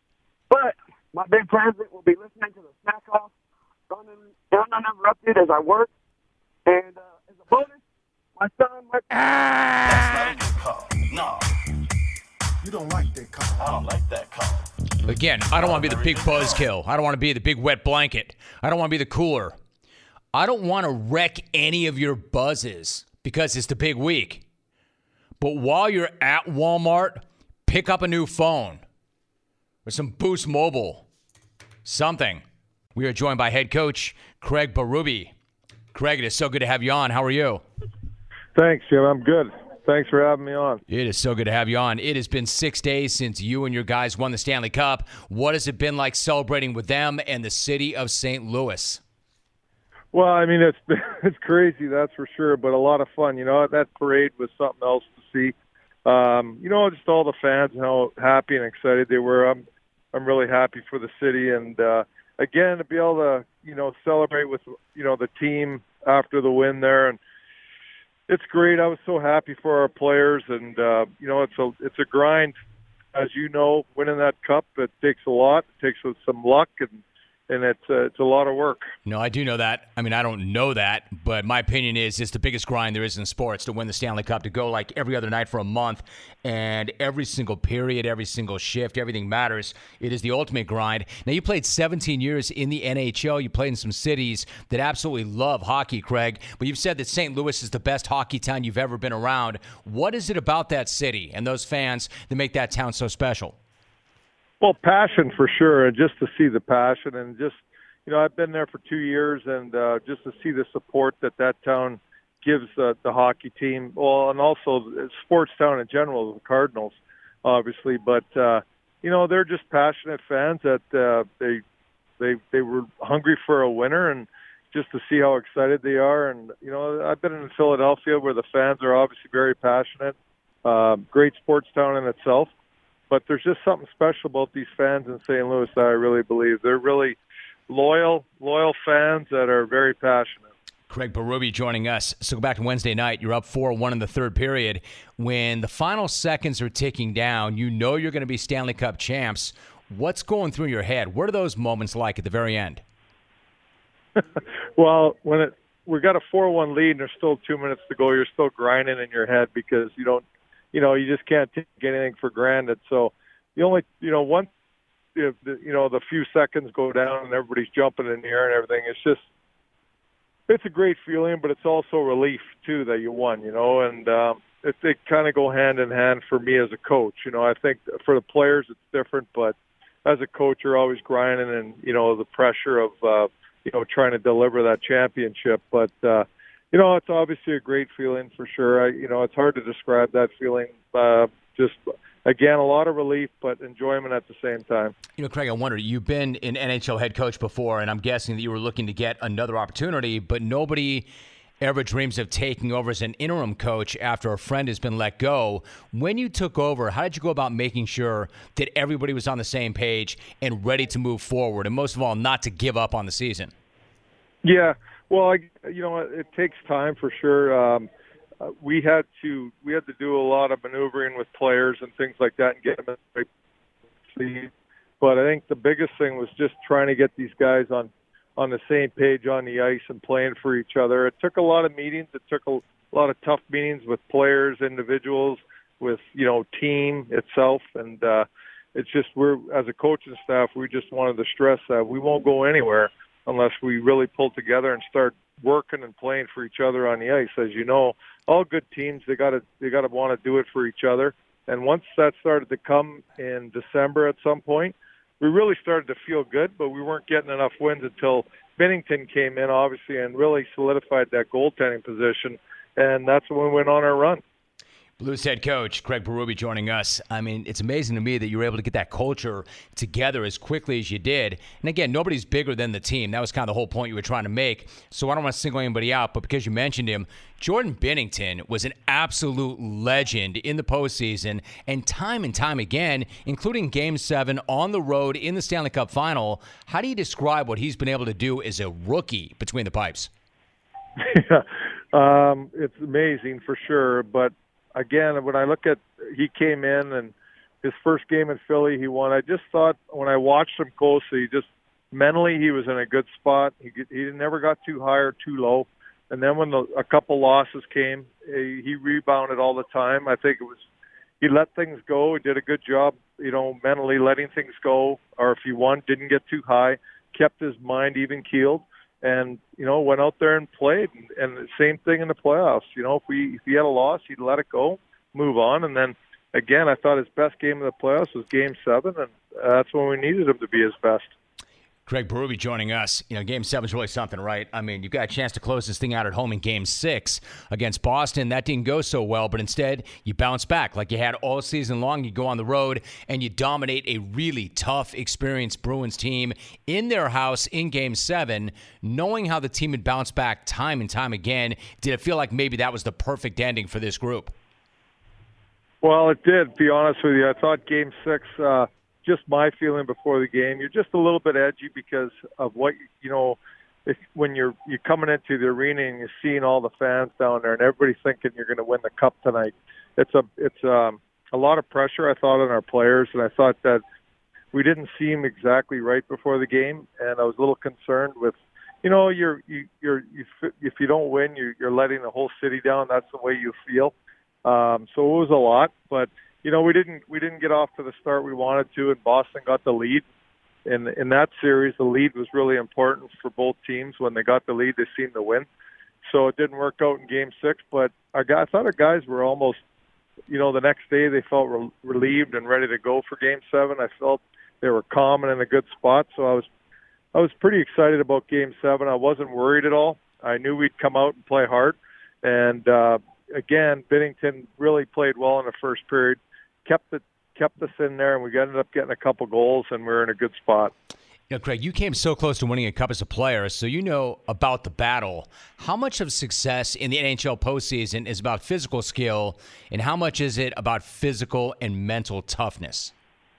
Speaker 13: But my big present will be listening to the Smack Off uninterrupted as I work. And uh, as a bonus, my son went...
Speaker 11: That's not a good call. No. You don't like that call. I don't like that call.
Speaker 2: Again, I don't want to be the big buzzkill. I don't want to be the big wet blanket. I don't want to be the cooler. I don't want to wreck any of your buzzes because it's the big week. But while you're at Walmart, pick up a new phone. or some Boost Mobile, something. We are joined by head coach Craig Berube. Craig, it is so good to have you on. How are you?
Speaker 14: Thanks, Jim. I'm good. Thanks for having me on.
Speaker 2: It is so good to have you on. It has been six days since you and your guys won the Stanley Cup. What has it been like celebrating with them and the city of Saint Louis?
Speaker 14: Well, I mean, it's it's crazy, that's for sure, but a lot of fun. You know, that parade was something else to see. Um, you know, just all the fans and how happy and excited they were. I'm I'm really happy for the city, and uh, again, to be able to, you know, celebrate with, you know, the team after the win there, and it's great. I was so happy for our players, and uh, you know, it's a it's a grind, as you know. Winning that cup, it takes a lot. It takes some luck, and and it's uh, it's a lot of work.
Speaker 2: No, I do know that. I mean, I don't know that, but my opinion is it's the biggest grind there is in sports to win the Stanley Cup, to go like every other night for a month, and every single period, every single shift, everything matters. It is the ultimate grind. Now, you played seventeen years in the N H L. You played in some cities that absolutely love hockey, Craig, but you've said that Saint Louis is the best hockey town you've ever been around. What is it about that city and those fans that make that town so special?
Speaker 14: Well, passion for sure, and just to see the passion, and just, you know, I've been there for two years, and uh, just to see the support that that town gives uh, the hockey team, well, and also sports town in general, the Cardinals, obviously. But uh, you know, they're just passionate fans that uh, they they they were hungry for a winner, and just to see how excited they are. And you know, I've been in Philadelphia where the fans are obviously very passionate. Uh, great sports town in itself. But there's just something special about these fans in Saint Louis that I really believe. They're really loyal, loyal fans that are very passionate.
Speaker 2: Craig Berube joining us. So go back to Wednesday night. You're up four one in the third period. When the final seconds are ticking down, you know you're going to be Stanley Cup champs. What's going through your head? What are those moments like at the very end?
Speaker 14: Well, when it we got a four one lead and there's still two minutes to go, you're still grinding in your head because you don't, you know, you just can't take anything for granted. So the only, you know, once, you know, the few seconds go down and everybody's jumping in the air and everything, it's just, it's a great feeling, but it's also relief, too, that you won, you know, and um, it, they kind of go hand in hand for me as a coach. You know, I think for the players it's different, but as a coach you're always grinding and, you know, the pressure of, uh, you know, trying to deliver that championship. But, uh, you know, it's obviously a great feeling for sure. I, you know, it's hard to describe that feeling. Uh, just, again, a lot of relief, but enjoyment at the same time.
Speaker 2: You know, Craig, I wonder, you've been an N H L head coach before, and I'm guessing that you were looking to get another opportunity, but nobody ever dreams of taking over as an interim coach after a friend has been let go. When you took over, how did you go about making sure that everybody was on the same page and ready to move forward, and most of all, not to give up on the season?
Speaker 14: Yeah. Well, I, you know, it takes time for sure. Um, uh, we had to we had to do a lot of maneuvering with players and things like that and get them in the right speed. But I think the biggest thing was just trying to get these guys on on the same page on the ice and playing for each other. It took a lot of meetings. It took a lot of tough meetings with players, individuals, with, you know, team itself. And uh, it's just we're as a coaching staff, we just wanted to stress that we won't go anywhere unless we really pull together and start working and playing for each other on the ice. As you know, all good teams, they got to they got to want to do it for each other. And once that started to come in December at some point, we really started to feel good, but we weren't getting enough wins until Binnington came in, obviously, and really solidified that goaltending position. And that's when we went on our run.
Speaker 2: Blues head coach Craig Berube joining us. I mean, it's amazing to me that you were able to get that culture together as quickly as you did. And again, nobody's bigger than the team. That was kind of the whole point you were trying to make. So I don't want to single anybody out, but because you mentioned him, Jordan Binnington was an absolute legend in the postseason, and time and time again, including Game seven on the road in the Stanley Cup Final. How do you describe what he's been able to do as a rookie between the pipes?
Speaker 14: Yeah, um, it's amazing for sure, but again, when I look at, he came in and his first game in Philly, he won. I just thought when I watched him closely, just mentally he was in a good spot. He he never got too high or too low. And then when the, a couple losses came, he, he rebounded all the time. I think it was he let things go. He did a good job, you know, mentally letting things go. Or if he won, didn't get too high, kept his mind even keeled. And, you know, went out there and played. And, and the same thing in the playoffs. You know, if we if he had a loss, he'd let it go, move on. And then, again, I thought his best game of the playoffs was Game seven. And that's when we needed him to be his best.
Speaker 2: Craig Berube joining us. You know, Game seven is really something, right? I mean, you got a chance to close this thing out at home in Game six against Boston. That didn't go so well, but instead you bounce back like you had all season long. You go on the road and you dominate a really tough, experienced Bruins team in their house in Game seven. Knowing how the team had bounced back time and time again, did it feel like maybe that was the perfect ending for this group?
Speaker 14: Well, it did, to be honest with you. I thought Game six, uh, just my feeling before the game, you're just a little bit edgy because of what, you know, if when you're you're coming into the arena and you're seeing all the fans down there and everybody thinking you're going to win the cup tonight. It's a it's um, a lot of pressure, I thought, on our players, and I thought that we didn't seem exactly right before the game, and I was a little concerned with, you know, you're you, you're you, if you don't win, you're, you're letting the whole city down. That's the way you feel. Um, so it was a lot, but you know, we didn't we didn't get off to the start we wanted to, and Boston got the lead. In in that series, the lead was really important for both teams. When they got the lead, they seemed to win. So it didn't work out in Game Six, but our guys, I thought our guys were almost, you know, the next day they felt re- relieved and ready to go for Game Seven. I felt they were calm and in a good spot, so I was I was pretty excited about Game Seven. I wasn't worried at all. I knew we'd come out and play hard, and uh, again, Binnington really played well in the first period. Kept it, kept us in there, and we ended up getting a couple goals, and we we're in a good spot.
Speaker 2: You know, Craig, you came so close to winning a cup as a player, so you know about the battle. How much of success in the N H L postseason is about physical skill, and how much is it about physical and mental toughness?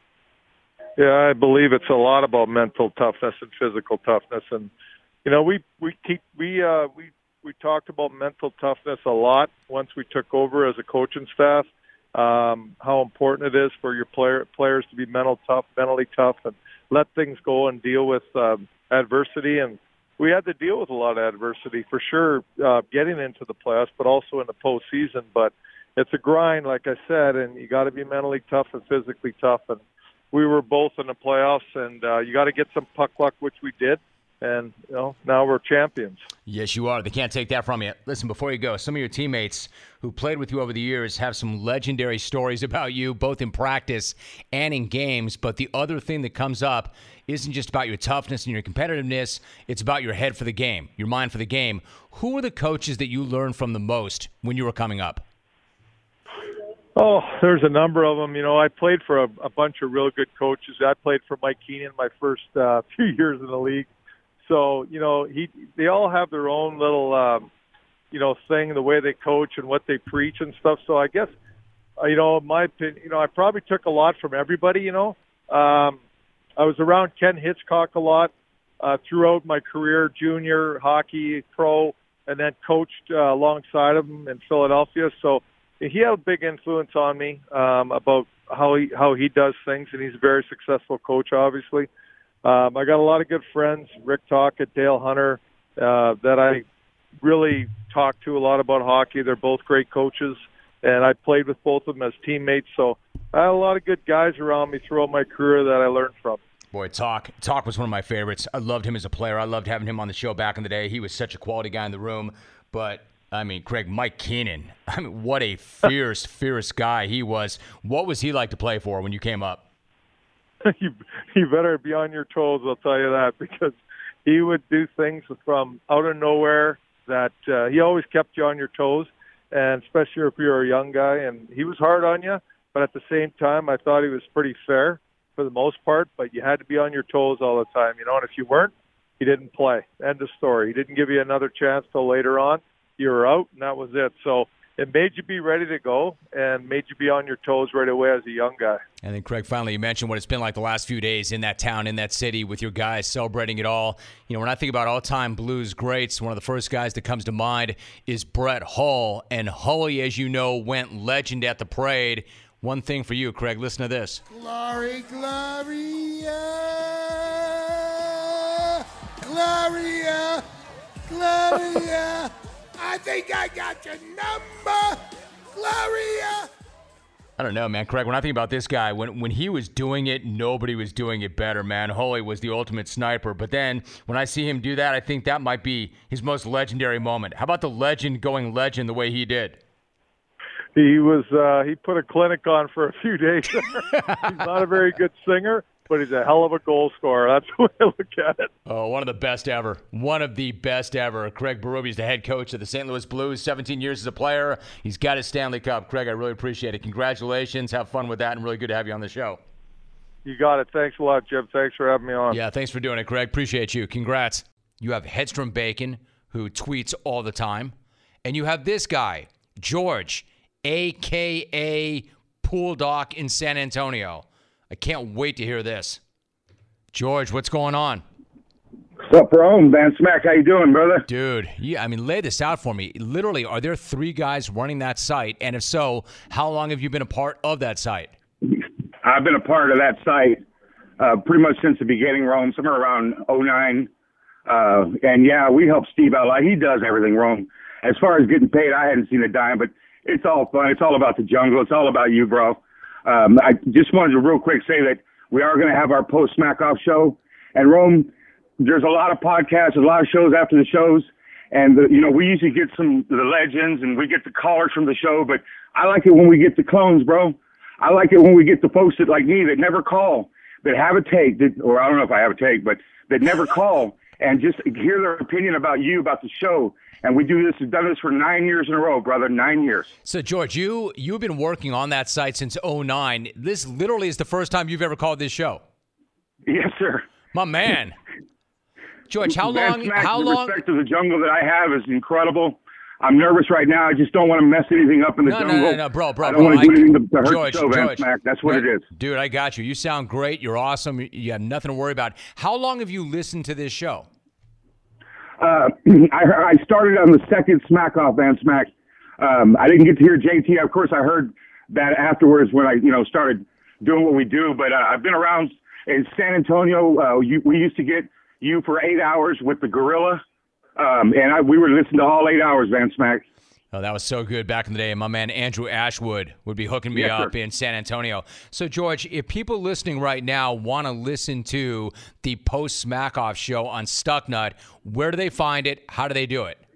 Speaker 14: Yeah, I believe it's a lot about mental toughness and physical toughness, and you know, we we keep we uh, we we talked about mental toughness a lot once we took over as a coaching staff. Um, how important it is for your player, players to be mental tough, mentally tough, and let things go and deal with um, adversity. And we had to deal with a lot of adversity for sure, uh, getting into the playoffs, but also in the postseason. But it's a grind, like I said, and you got to be mentally tough and physically tough. And we were both in the playoffs, and uh, you got to get some puck luck, which we did. And, you know, now we're champions.
Speaker 2: Yes, you are. They can't take that from you. Listen, before you go, some of your teammates who played with you over the years have some legendary stories about you, both in practice and in games. But the other thing that comes up isn't just about your toughness and your competitiveness. It's about your head for the game, your mind for the game. Who were the coaches that you learned from the most when you were coming up?
Speaker 14: Oh, there's a number of them. You know, I played for a, a bunch of real good coaches. I played for Mike Keenan my first uh, few years in the league. So, you know, he they all have their own little, um, you know, thing, the way they coach and what they preach and stuff. So I guess, uh, you know, my opinion, you know, I probably took a lot from everybody, you know. Um, I was around Ken Hitchcock a lot uh, throughout my career, junior, hockey, pro, and then coached uh, alongside of him in Philadelphia. So he had a big influence on me um, about how he, how he does things, and he's a very successful coach, obviously. Um, I got a lot of good friends, Rick Tocchet, Dale Hunter, uh, that I really talk to a lot about hockey. They're both great coaches, and I played with both of them as teammates. So I had a lot of good guys around me throughout my career that I learned from.
Speaker 2: Boy, Talk. Talk was one of my favorites. I loved him as a player. I loved having him on the show back in the day. He was such a quality guy in the room. But, I mean, Craig, Mike Keenan, I mean, what a fierce, fierce guy he was. What was he like to play for when you came up?
Speaker 14: you, you better be on your toes, I'll tell you that, because he would do things from out of nowhere that uh, he always kept you on your toes, and especially if you're a young guy. And he was hard on you, but at the same time, I thought he was pretty fair for the most part, but you had to be on your toes all the time, you know, and if you weren't, he didn't play. End of story. He didn't give you another chance till later on. You were out, and that was it. So it made you be ready to go and made you be on your toes right away as a young guy.
Speaker 2: And then, Craig, finally, you mentioned what it's been like the last few days in that town, in that city, with your guys celebrating it all. You know, when I think about all-time Blues greats, one of the first guys that comes to mind is Brett Hull. And Hully, as you know, went legend at the parade. One thing for you, Craig, listen to this.
Speaker 15: Glory, Gloria, Gloria, Gloria. I think I got your number, Gloria.
Speaker 2: I don't know, man. Craig, when I think about this guy, when when he was doing it, nobody was doing it better, man. Holy was the ultimate sniper. But then when I see him do that, I think that might be his most legendary moment. How about the legend going legend the way he did?
Speaker 14: He was uh, he put a clinic on for a few days. He's not a very good singer, but he's a hell of a goal scorer. That's the way I look at it.
Speaker 2: Oh, one of the best ever. One of the best ever. Craig Berube is the head coach of the Saint Louis Blues, seventeen years as a player. He's got his Stanley Cup. Craig, I really appreciate it. Congratulations. Have fun with that, and really good to have you on the show.
Speaker 14: You got it. Thanks a lot, Jim. Thanks for having me on.
Speaker 2: Yeah, thanks for doing it, Craig. Appreciate you. Congrats. You have Headstrom Bacon, who tweets all the time. And you have this guy, George, a k a. Pool Doc in San Antonio. I can't wait to hear this. George, what's going on?
Speaker 16: What's up, Rome? Van Smack, how you doing, brother?
Speaker 2: Dude, yeah, I mean, lay this out for me. Literally, are there three guys running that site? And if so, how long have you been a part of that site?
Speaker 16: I've been a part of that site uh, pretty much since the beginning, Rome, somewhere around oh nine. Uh, and, yeah, we help Steve out a lot. He does everything, Rome. As far as getting paid, I hadn't seen a dime, but it's all fun. It's all about the jungle. It's all about you, bro. Um, I just wanted to real quick say that we are going to have our post Smack Off show. And Rome, there's a lot of podcasts, a lot of shows after the shows. And, the, you know, we usually get some of the legends and we get the callers from the show. But I like it when we get the clones, bro. I like it when we get the folks that, like me, that never call, that have a take, that, or I don't know if I have a take, but that never call and just hear their opinion about you, about the show. And we do this, we've done this for nine years in a row, brother, nine years.
Speaker 2: So, George, you, you've been working on that site since oh nine. This literally is the first time you've ever called this show.
Speaker 16: Yes, sir.
Speaker 2: My man. George, how
Speaker 16: Van
Speaker 2: long?
Speaker 16: Smack,
Speaker 2: How
Speaker 16: the
Speaker 2: long?
Speaker 16: respect of the jungle that I have is incredible. I'm nervous right now. I just don't want to mess anything up in the
Speaker 2: No, no,
Speaker 16: jungle.
Speaker 2: no, no, bro, bro,
Speaker 16: I don't
Speaker 2: bro,
Speaker 16: want to do
Speaker 2: I-
Speaker 16: anything to, to hurt
Speaker 2: George,
Speaker 16: the show, Van
Speaker 2: George,
Speaker 16: Smack. That's what
Speaker 2: right.
Speaker 16: it is.
Speaker 2: Dude, I got you. You sound great. You're awesome. You- You have nothing to worry about. How long have you listened to this show?
Speaker 16: Uh, I, I started on the second Smack Off, Van Smack. Um, I didn't get to hear J T. Of course, I heard that afterwards when I, you know, started doing what we do. But uh, I've been around in San Antonio. Uh, you, we used to get you for eight hours with the Gorilla, um, and I, we were listening to all eight hours, Van Smack.
Speaker 2: Oh, that was so good back in the day. My man Andrew Ashwood would be hooking me
Speaker 16: Yes,
Speaker 2: up
Speaker 16: sir.
Speaker 2: in San Antonio. So, George, if people listening right now want to listen to the post Smack Off show on Stucknut, where do they find it? How do they do it?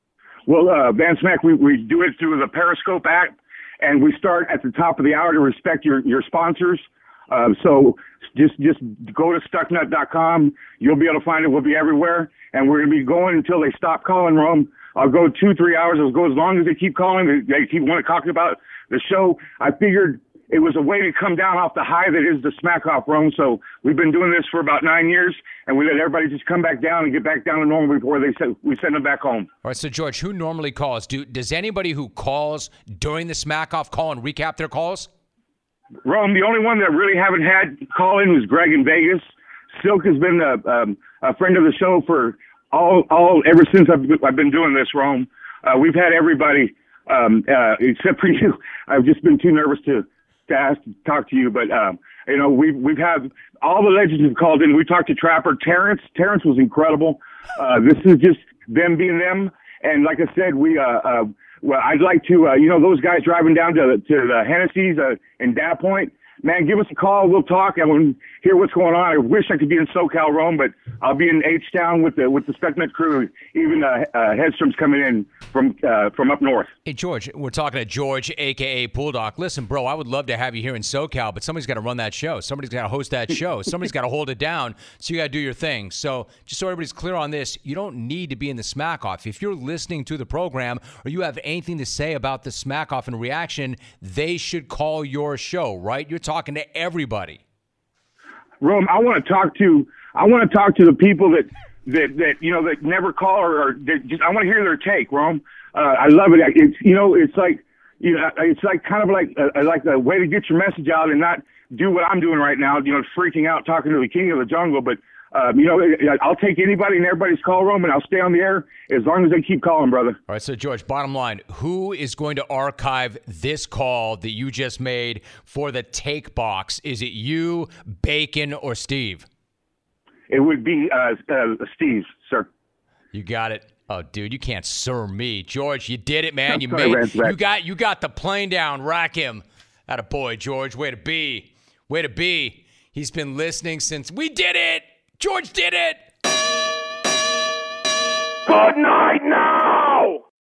Speaker 16: Well, uh, Van Smack, we, we do it through the Periscope app, and we start at the top of the hour to respect your, your sponsors. Uh, so just just go to stucknut dot com. You'll be able to find it. We'll be everywhere, and we're going to be going until they stop calling, Rome. I'll go two, three hours. I'll go as long as they keep calling. They, they keep wanting to talk about the show. I figured it was a way to come down off the high that is the Smack Off, Rome. So we've been doing this for about nine years, and we let everybody just come back down and get back down to normal before they send, we send them back home.
Speaker 2: All right, so, George, who normally calls? Do, does anybody who calls during the Smack Off call and recap their calls?
Speaker 16: Rome, the only one that really haven't had call in was Greg in Vegas. Silk has been a, um, a friend of the show for all, all ever since I've, I've been doing this, Rome. Uh, we've had everybody um, uh, except for you. I've just been too nervous to, to ask to talk to you, but um, you know we've we've had all the legends have called in. We talked to Trapper Terrence. Terrence was incredible. Uh, this is just them being them, and like I said, we. Uh, uh, Well, I'd like to, uh, you know, those guys driving down to, to the Hennessy's uh, in Dow Point, man, give us a call. We'll talk. I want to hear what's going on. I wish I could be in SoCal, Rome, but I'll be in H-Town with the with the Stucknut crew. Even uh, uh, Hedstrom's coming in from uh, from up north.
Speaker 2: Hey, George, we're talking to George, a k a. Pool Doc. Listen, bro, I would love to have you here in SoCal, but somebody's got to run that show. Somebody's got to host that show. Somebody's got to hold it down, so you got to do your thing. So just so everybody's clear on this, you don't need to be in the Smack Off. If you're listening to the program or you have anything to say about the Smack Off and reaction, they should call your show, right? You're talking to everybody.
Speaker 16: Rome, I want to talk to I want to talk to the people that that, that you know that never call or, or that just I want to hear their take, Rome. Uh, I love it. It's you know it's like you know it's like kind of like a, like a way to get your message out and not do what I'm doing right now. You know, freaking out talking to the king of the jungle, but. Um, you know, I'll take anybody and everybody's call, Rome, and I'll stay on the air as long as they keep calling, brother.
Speaker 2: All right, so, George, bottom line, who is going to archive this call that you just made for the take box? Is it you, Bacon, or Steve?
Speaker 16: It would be uh, uh, Steve, sir.
Speaker 2: You got it. Oh, dude, you can't sir me. George, you did it, man. You
Speaker 16: Sorry,
Speaker 2: made
Speaker 16: Rance,
Speaker 2: you got you got the plane down. Rack him. Atta boy, George. Way to be. Way to be. He's been listening since we did it. George did it!
Speaker 11: Good night now!